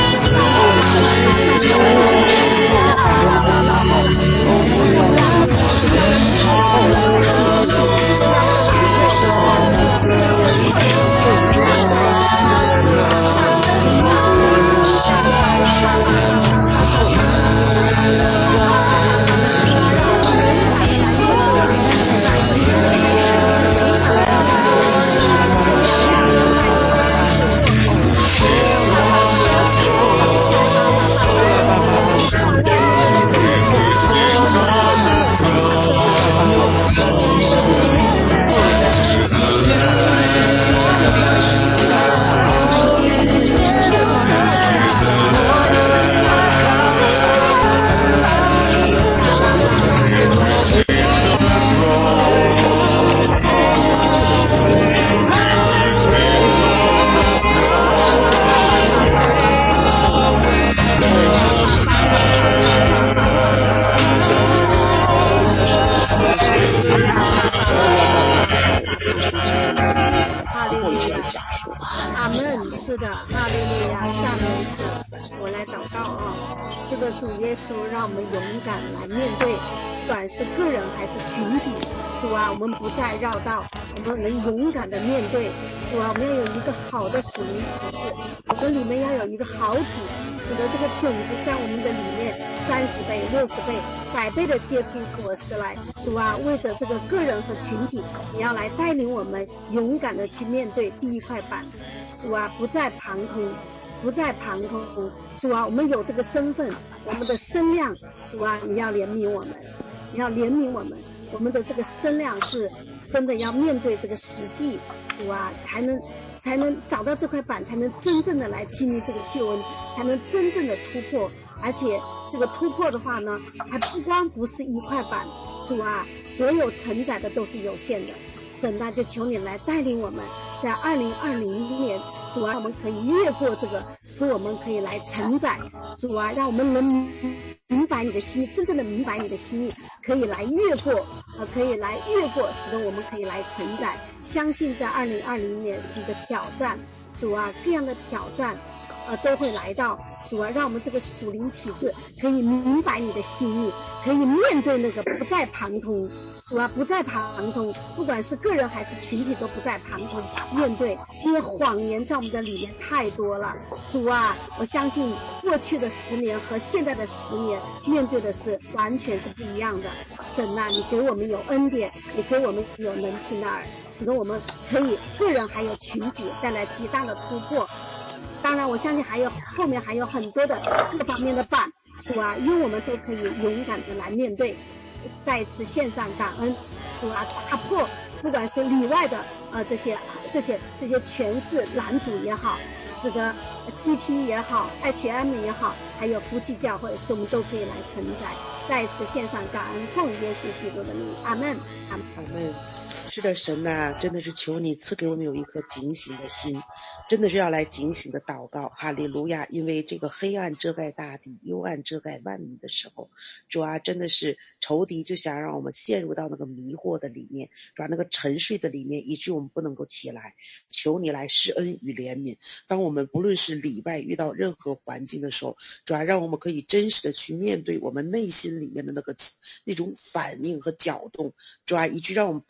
Speaker 2: 好的属灵体质，我们里面要有一个好土，使得这个种子在我们的里面三十倍、六十倍、百倍的结出果实来。主啊，为着这个个人和群体，你要来带领我们勇敢的去面对第一块板。主啊，不再旁通，不再旁通。主啊，我们有这个身份，我们的声量，主啊，你要怜悯我们，你要怜悯我们，我们的这个声量是真的要面对这个实际，主啊，才能。才能找到这块板，才能真正的来经历这个救恩，才能真正的突破。而且这个突破的话呢，还不光不是一块板，主啊，所有承载的都是有限的。神啊，就求你来带领我们，在二零二零年，主啊，我们可以越过这个，使我们可以来承载。主啊，让我们能明白你的心意，真正的明白你的心意，可以来越过，呃，可以来越过，使得我们可以来承载。相信在二零二零年是一个挑战，主啊，各样的挑战，呃，都会来到。主啊，让我们这个属灵体质可以明白你的心意，可以面对那个不再旁通。主啊，不再旁通，不管是个人还是群体都不再旁通面对，因为谎言在我们的里面太多了。主啊，我相信过去的十年和现在的十年面对的是完全是不一样的。神啊，你给我们有恩典，你给我们有能听的耳，使得我们可以个人还有群体带来极大的突破。当然我相信还有后面还有很多的各方面的板，主啊，因为我们都可以勇敢的来面对。再一次献上感恩，主啊，打破不管是里外的呃这些这些这些权势拦阻也好，使得 G T 也好 H M 也好，还有夫妻教会，使我们都可以来承载。再一次献上感恩，奉耶稣基督的名，阿门，阿门，
Speaker 3: 阿门。是的，神啊，真的是求你赐给我们有一颗警醒的心，真的是要来警醒的祷告，哈利路亚。因为这个黑暗遮盖大地，幽暗遮盖万民的时候，主啊，真的是仇敌就想让我们陷入到那个迷惑的里面，主啊，那个沉睡的里面，以致我们不能够起来。求你来施恩与怜悯，当我们不论是里外遇到任何环境的时候，主啊，让我们可以真实的去面对我们内心里面的那个那种反应和搅动，主啊，以致让我们不再选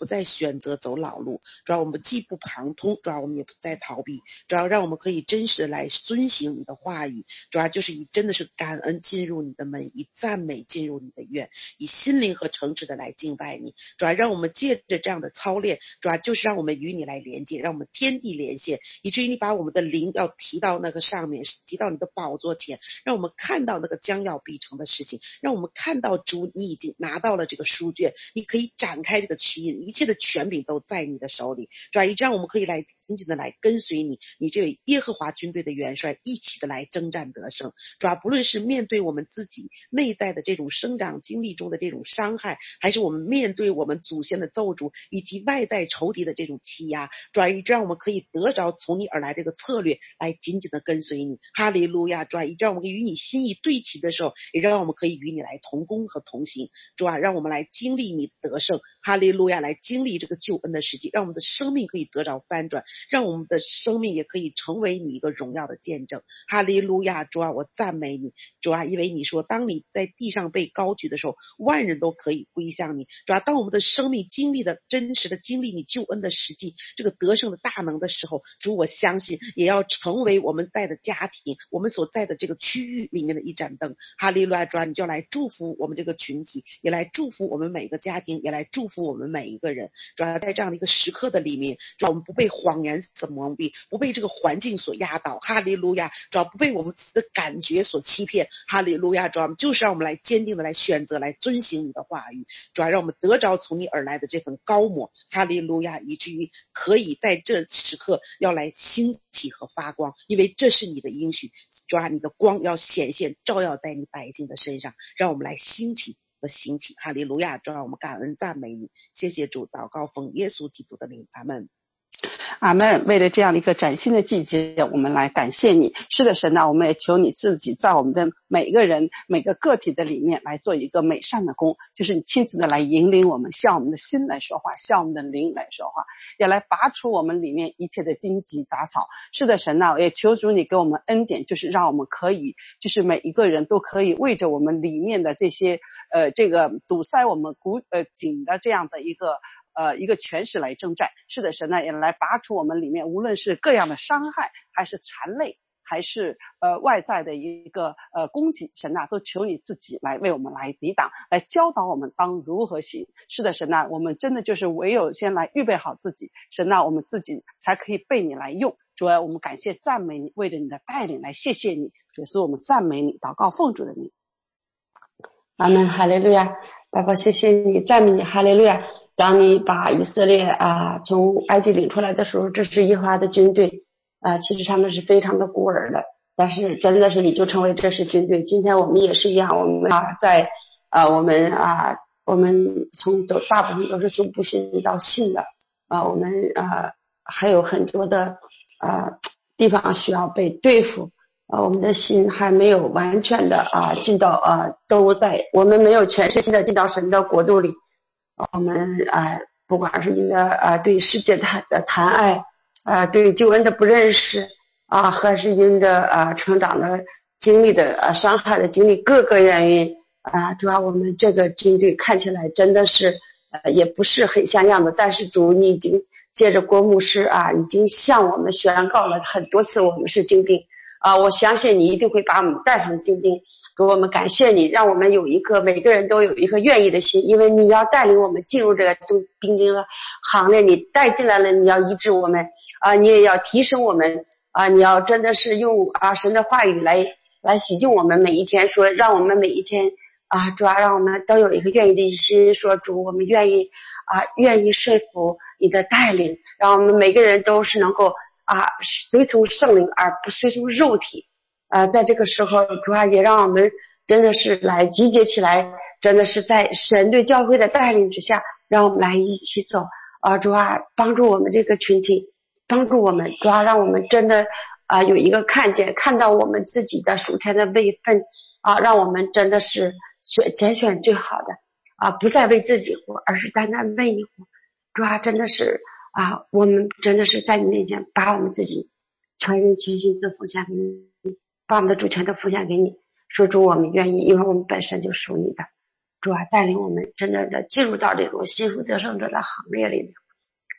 Speaker 3: 选择走老路，主要我们既不旁通，主要我们也不再逃避，主要让我们可以真实的来遵行你的话语，主要就是以真的是感恩进入你的门，以赞美进入你的院，以心灵和诚实的来敬拜你，主要让我们借着这样的操练，主要就是让我们与你来连接，让我们天地连线，以至于你把我们的灵要提到那个上面，提到你的宝座前，让我们看到那个将要必成的事情，让我们看到主你已经拿到了这个书卷，你可以展开这个曲印，一切的权柄都在你的手里，主要以这样我们可以来紧紧的来跟随你，你这位耶和华军队的元帅，一起的来征战得胜。主要不论是面对我们自己内在的这种生长经历中的这种伤害，还是我们面对我们祖先的咒诅以及外在仇敌的这种欺压，主要以这样我们可以得着从你而来这个策略来紧紧的跟随你。哈利路亚！主要以这样我们与你心意对齐的时候，也让我们可以与你来同工和同行。主啊，让我们来经历你得胜，哈利路亚！来经历这个救恩的时机，让我们的生命可以得着翻转，让我们的生命也可以成为你一个荣耀的见证。哈利路亚！主啊，我赞美你，主啊，因为你说当你在地上被高举的时候，万人都可以归向你。主啊，当我们的生命经历的真实的经历你救恩的实际，这个得胜的大能的时候，主，我相信也要成为我们在的家庭，我们所在的这个区域里面的一盏灯。哈利路亚！主啊，你就来祝福我们这个群体，也来祝福我们每个家庭，也来祝福我们每一个人。主要在这样的一个时刻的里面，主要我们不被谎言所蒙蔽，不被这个环境所压倒。哈利路亚！主要不被我们自己的感觉所欺骗。哈利路亚！主要就是让我们来坚定的来选择，来遵行你的话语。主要让我们得着从你而来的这份高抹。哈利路亚！以至于可以在这时刻要来兴起和发光，因为这是你的应许。主啊，你的光要显现照耀在你百姓的身上，让我们来兴起和兴起。哈利路亚！主啊，我们感恩赞美你，谢谢主，祷告奉耶稣基督的名，阿们。
Speaker 5: 阿们。为了这样的一个崭新的季节，我们来感谢你。是的，神啊，我们也求你自己在我们的每一个人每个个体的里面来做一个美善的工，就是你亲自的来引领我们，向我们的心来说话，向我们的灵来说话，也来拔除我们里面一切的荆棘杂草。是的，神啊，也求主你给我们恩典，就是让我们可以就是每一个人都可以为着我们里面的这些呃这个堵塞我们骨呃颈的这样的一个呃，一个权势来征战。是的，神呢也来拔除我们里面无论是各样的伤害，还是残累，还是呃外在的一个呃攻击，神呐，都求你自己来为我们来抵挡，来教导我们当如何行。是的，神呐，我们真的就是唯有先来预备好自己，神呐，我们自己才可以被你来用。主啊，我们感谢赞美你，为着你的带领来谢谢你，主，所以我们赞美你，祷告奉主的名。
Speaker 4: 阿们，哈利路亚！爸爸，谢谢你，赞美你，哈利路亚！当你把以色列啊从埃及领出来的时候，这是耶和华的军队啊，其实他们是非常的孤儿的，但是真的是你就成为这是军队。今天我们也是一样，我们啊在啊我们啊我们从都大部分都是从不信到信的啊，我们啊还有很多的啊地方需要被对付。啊，我们的心还没有完全的啊进到啊都在，我们没有全身心的进到神的国度里。我们啊不管是因为啊对世界的的贪爱啊，对救恩的不认识啊，还是因着啊成长的经历的啊伤害的经历各个原因啊，主要我们这个军队看起来真的是呃也不是很像样的，但是主你已经借着郭牧师啊已经向我们宣告了很多次我们是精兵啊，我相信你一定会把我们带上精兵。给我们感谢你，让我们有一个每个人都有一个愿意的心，因为你要带领我们进入这个兵兵的行列，你带进来了，你要医治我们啊，你也要提升我们啊，你要真的是用啊神的话语来来洗净我们每一天，说让我们每一天啊，主要让我们都有一个愿意的心，说主我们愿意啊愿意顺服你的带领，让我们每个人都是能够啊随从圣灵而不随从肉体。呃，在这个时候，主要也让我们真的是来集结起来，真的是在神对教会的带领之下，让我们来一起走啊！主要帮助我们这个群体，帮助我们，主要让我们真的啊有一个看见，看到我们自己的属天的位分啊，让我们真的是选拣选最好的啊，不再为自己活，而是单单为你活。主要真的是啊，我们真的是在你面前把我们自己全人全心的奉献给你。把我们的主权都奉献给你，说主我们愿意，因为我们本身就属你的。主啊，带领我们真正的进入到这种信服得胜者的行列里面，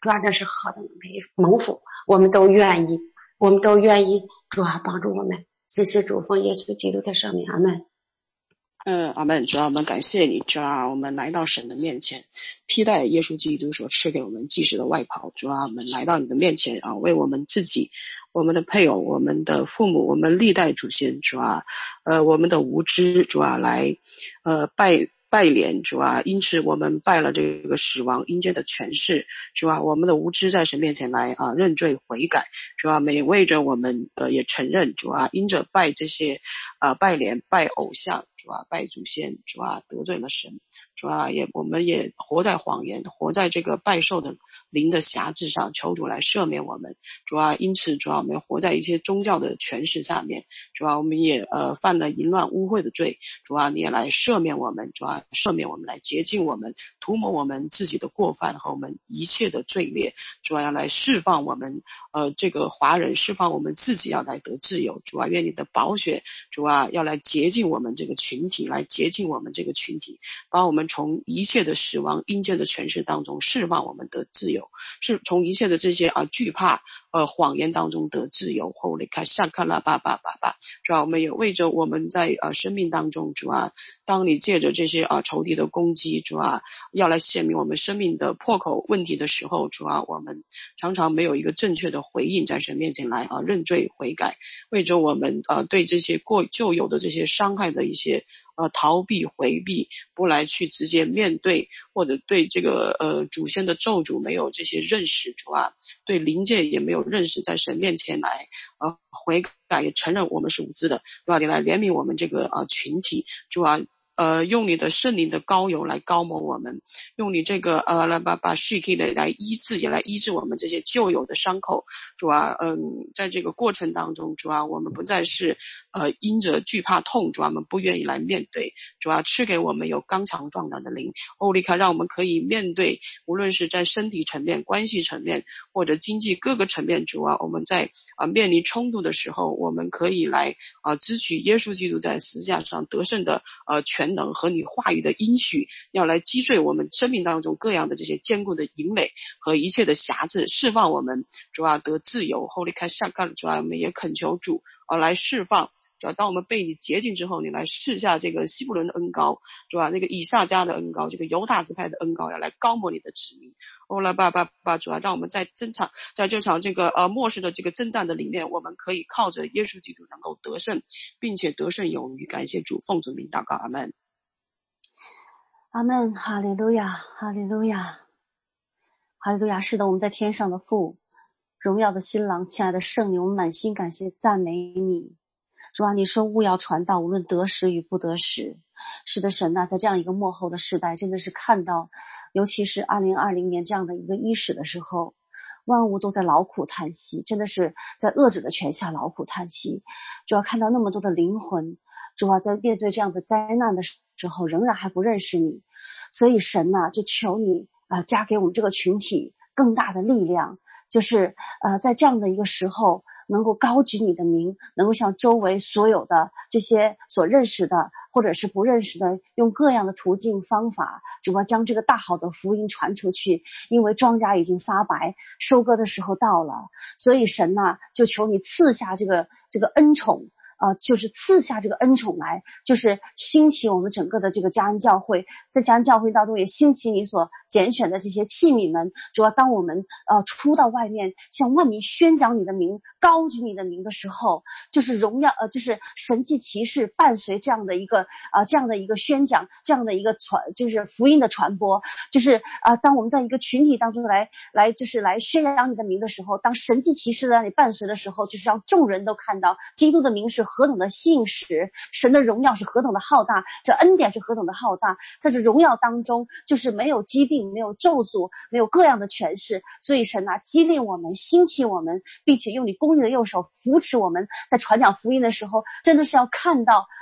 Speaker 4: 主啊，这是何等的蒙福，我们都愿意，我们都愿意，主啊帮助我们，谢谢主，奉耶稣基督的圣名，阿们。
Speaker 5: 嗯，阿们。主啊，我们感谢你，主啊，我们来到神的面前，披戴耶稣基督所赐给我们祭司的外袍。主啊，我们来到你的面前啊，为我们自己、我们的配偶、我们的父母、我们历代祖先，主啊，呃，我们的无知，主啊，来呃拜拜怜，主啊，因此我们拜了这个死亡阴间的权势，主啊，我们的无知在神面前来啊认罪悔改，主啊，每为着我们呃也承认，主啊，因着拜这些啊拜怜拜偶像，主啊，拜祖先，主啊，得罪了神，主啊，也我们也活在谎言，活在这个拜兽的灵的辖制上，求主来赦免我们，主啊，因此主啊，我们活在一些宗教的权势下面，主啊，我们也呃犯了淫乱污秽的罪，主啊，你也来赦免我们，主啊，赦免我们，来洁净我们，涂抹我们自己的过犯和我们一切的罪孽，主啊，要来释放我们呃这个华人，释放我们自己，要来得自由，主啊，愿你的宝血，主啊，要来洁净我们这个群体，来洁净我们这个群体，把我们从一切的死亡阴间的权势当中释放我们得自由，是从一切的这些啊惧怕呃谎言当中得自由。后来看下看啦吧吧吧吧，主啊，我们也为着我们在呃生命当中，主啊，当你借着这些啊仇敌的攻击，主啊，要来显明我们生命的破口问题的时候，主啊，我们常常没有一个正确的回应，在神面前来啊认罪悔改，为着我们呃对这些过旧有的这些伤害的一些呃逃避回避，不来去直接面对，或者对这个呃祖先的咒诅没有这些认识，主啊，对灵界也没有认识，在神面前来呃悔改，也承认我们是无知的，主啊，你来怜悯我们这个啊、呃、群体，主啊。呃，用你的圣灵的膏油来膏抹我们，用你这个呃来把把 shiki 的来医治，也来医治我们这些旧有的伤口，主啊，嗯，在这个过程当中，主啊，我们不再是呃因着惧怕痛，主啊，我们不愿意来面对，主啊，赐给我们有刚强壮胆的灵，欧利卡让我们可以面对，无论是在身体层面、关系层面或者经济各个层面，主啊，我们在啊、呃、面临冲突的时候，我们可以来啊、呃、支取耶稣基督在十字架上得胜的呃全能和你话语的应许，要来击碎我们生命当中各样的这些坚固的营垒和一切的辖制，释放我们，主啊，得自由。Holy God，下干，主啊，我们也恳求主啊来释放。主要当我们被你洁净之后，你来赐下这个希伯伦的恩膏，主啊，那个以撒家的恩膏，这个犹大支派的恩膏，要来膏抹你的子民。哦，来吧吧吧，主啊，让我们在争场，在这场这个呃末世的这个征战的里面，我们可以靠着耶稣基督能够得胜，并且得胜有余。感谢主，奉主名祷告，阿门。
Speaker 6: 阿门，哈利路亚，哈利路亚，哈利路亚。是的，我们在天上的父，荣耀的新郎，亲爱的圣灵，我们满心感谢赞美你。主啊，你说务要传道，无论得时与不得时。是的，神啊，在这样一个末后的时代，真的是看到，尤其是二零二零年这样的一个伊始的时候，万物都在劳苦叹息，真的是在恶者的权下劳苦叹息。主要看到那么多的灵魂，主啊，在面对这样的灾难的时候，仍然还不认识你。所以神啊，就求你啊、呃，加给我们这个群体更大的力量，就是呃，在这样的一个时候，能够高举你的名，能够向周围所有的这些所认识的或者是不认识的，用各样的途径方法，主要将这个大好的福音传出去。因为庄稼已经发白，收割的时候到了，所以神啊，就求你赐下这个这个恩宠。呃，就是赐下这个恩宠来，就是兴起我们整个的这个嘉恩教会，在嘉恩教会当中也兴起你所拣选的这些器皿们。主要当我们呃出到外面，向万民宣讲你的名，高举你的名的时候，就是荣耀呃，就是神迹奇事伴随这样的一个啊、呃、这样的一个宣讲，这样的一个传，就是福音的传播，就是啊、呃，当我们在一个群体当中来来就是来宣扬你的名的时候，当神迹奇事让你伴随的时候，就是让众人都看到基督的名是何等的信实，神的荣耀是何等的浩大，这恩典是何等的浩大，在这荣耀当中就是没有疾病，没有咒诅，没有各样的权势。所以神啊，激励我们，兴起我们，并且用你公义的右手扶持我们，在传讲福音的时候真的是要看到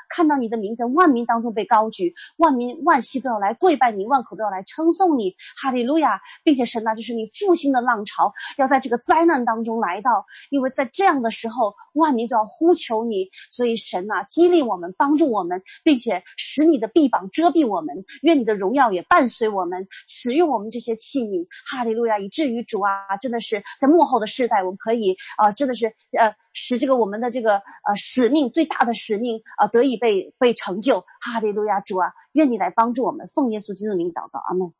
Speaker 6: 看到你的名在万民当中被高举，万民万膝都要来跪拜你，万口都要来称颂你，哈利路亚。并且神啊，就是你复兴的浪潮要在这个灾难当中来到，因为在这样的时候万民都要呼求你，所以神啊，激励我们，帮助我们，并且使你的臂膀遮蔽我们，愿你的荣耀也伴随我们，使用我们这些器皿，哈利路亚。以至于主啊，真的是在末后的世代，我们可以啊、呃，真的是呃，使这个我们的这个呃使命最大的使命啊、呃、得以被被成就，哈利路亚。主啊，愿你来帮助我们，奉耶稣基督的名祷告，阿门。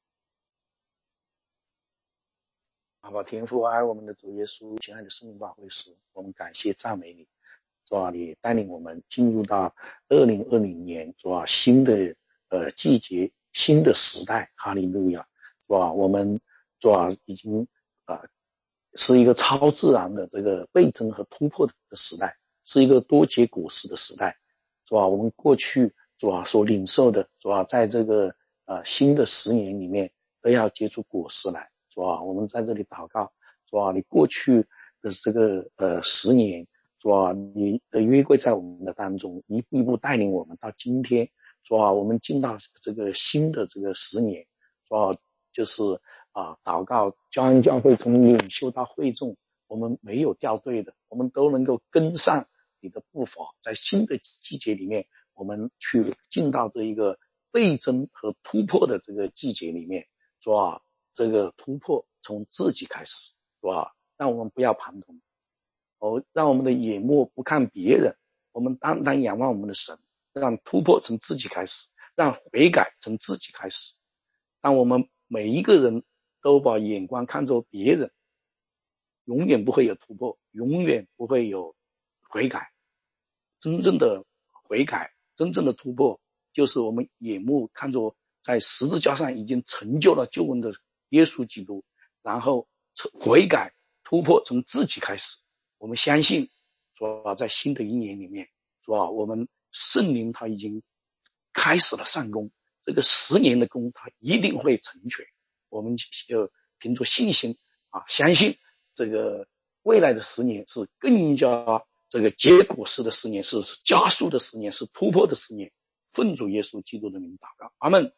Speaker 8: 阿爸天父，爱我们的主耶稣，亲爱的生命保惠师，我们感谢赞美你，主啊，你带领我们进入到二零二零年，主啊，新的呃季节，新的时代，哈利路亚，主啊，我们主啊已经啊、呃、是一个超自然的这个倍增和突破的时代，是一个多结果实的时代，主啊，我们过去主啊所领受的，主啊，在这个呃新的十年里面都要结出果实来。主啊，我们在这里祷告，主啊，你过去的这个呃十年，主啊，你的约柜在我们的当中，一步一步带领我们到今天，主啊，我们进到这个新的这个十年，主啊，就是啊祷告，教安教会从领袖到会众，我们没有掉队的，我们都能够跟上你的步伐，在新的季节里面，我们去进到这一个倍增和突破的这个季节里面，主啊。这个突破从自己开始，是吧？让我们不要旁通，哦，让我们的眼目不看别人，我们单单仰望我们的神，让突破从自己开始，让悔改从自己开始。当我们每一个人都把眼光看作别人，永远不会有突破，永远不会有悔改。真正的悔改，真正的突破，就是我们眼目看作在十字架上已经成就了救恩的耶稣基督，然后悔改突破从自己开始。我们相信说在新的一年里面，说我们圣灵他已经开始了上工，这个十年的工他一定会成全。我们就凭着信心啊，相信这个未来的十年是更加这个结果式的十年，是加速的十年，是突破的十年。奉主耶稣基督的名祷告，阿们。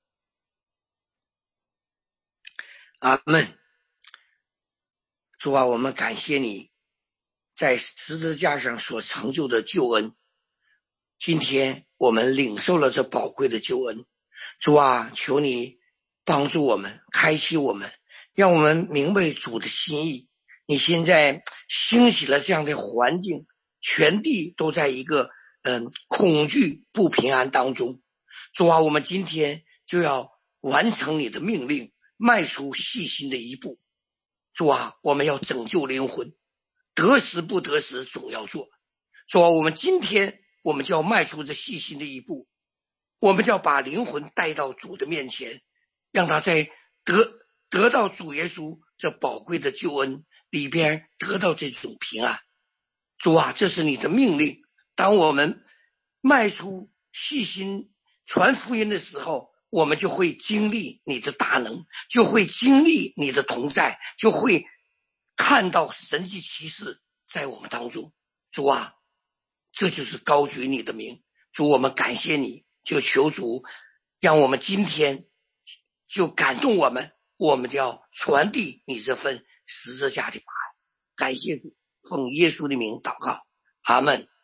Speaker 11: 阿们。主啊，我们感谢你在十字架上所成就的救恩，今天我们领受了这宝贵的救恩。主啊，求你帮助我们，开启我们，让我们明白主的心意。你现在兴起了这样的环境，全地都在一个嗯恐惧不平安当中。主啊，我们今天就要完成你的命令，迈出细心的一步。主啊，我们要拯救灵魂，得时不得时总要做。主啊，我们今天我们就要迈出这细心的一步，我们就要把灵魂带到主的面前，让他在得得到主耶稣这宝贵的救恩里边得到这种平安。主啊，这是你的命令，当我们迈出细心传福音的时候，我们就会经历你的大能，就会经历你的同在，就会看到神迹奇事在我们当中。主啊，这就是高举你的名。主，我们感谢你，就求主让我们今天就感动我们，我们就要传递你这份十字架的爱。感谢主，奉耶稣的名祷告，阿们。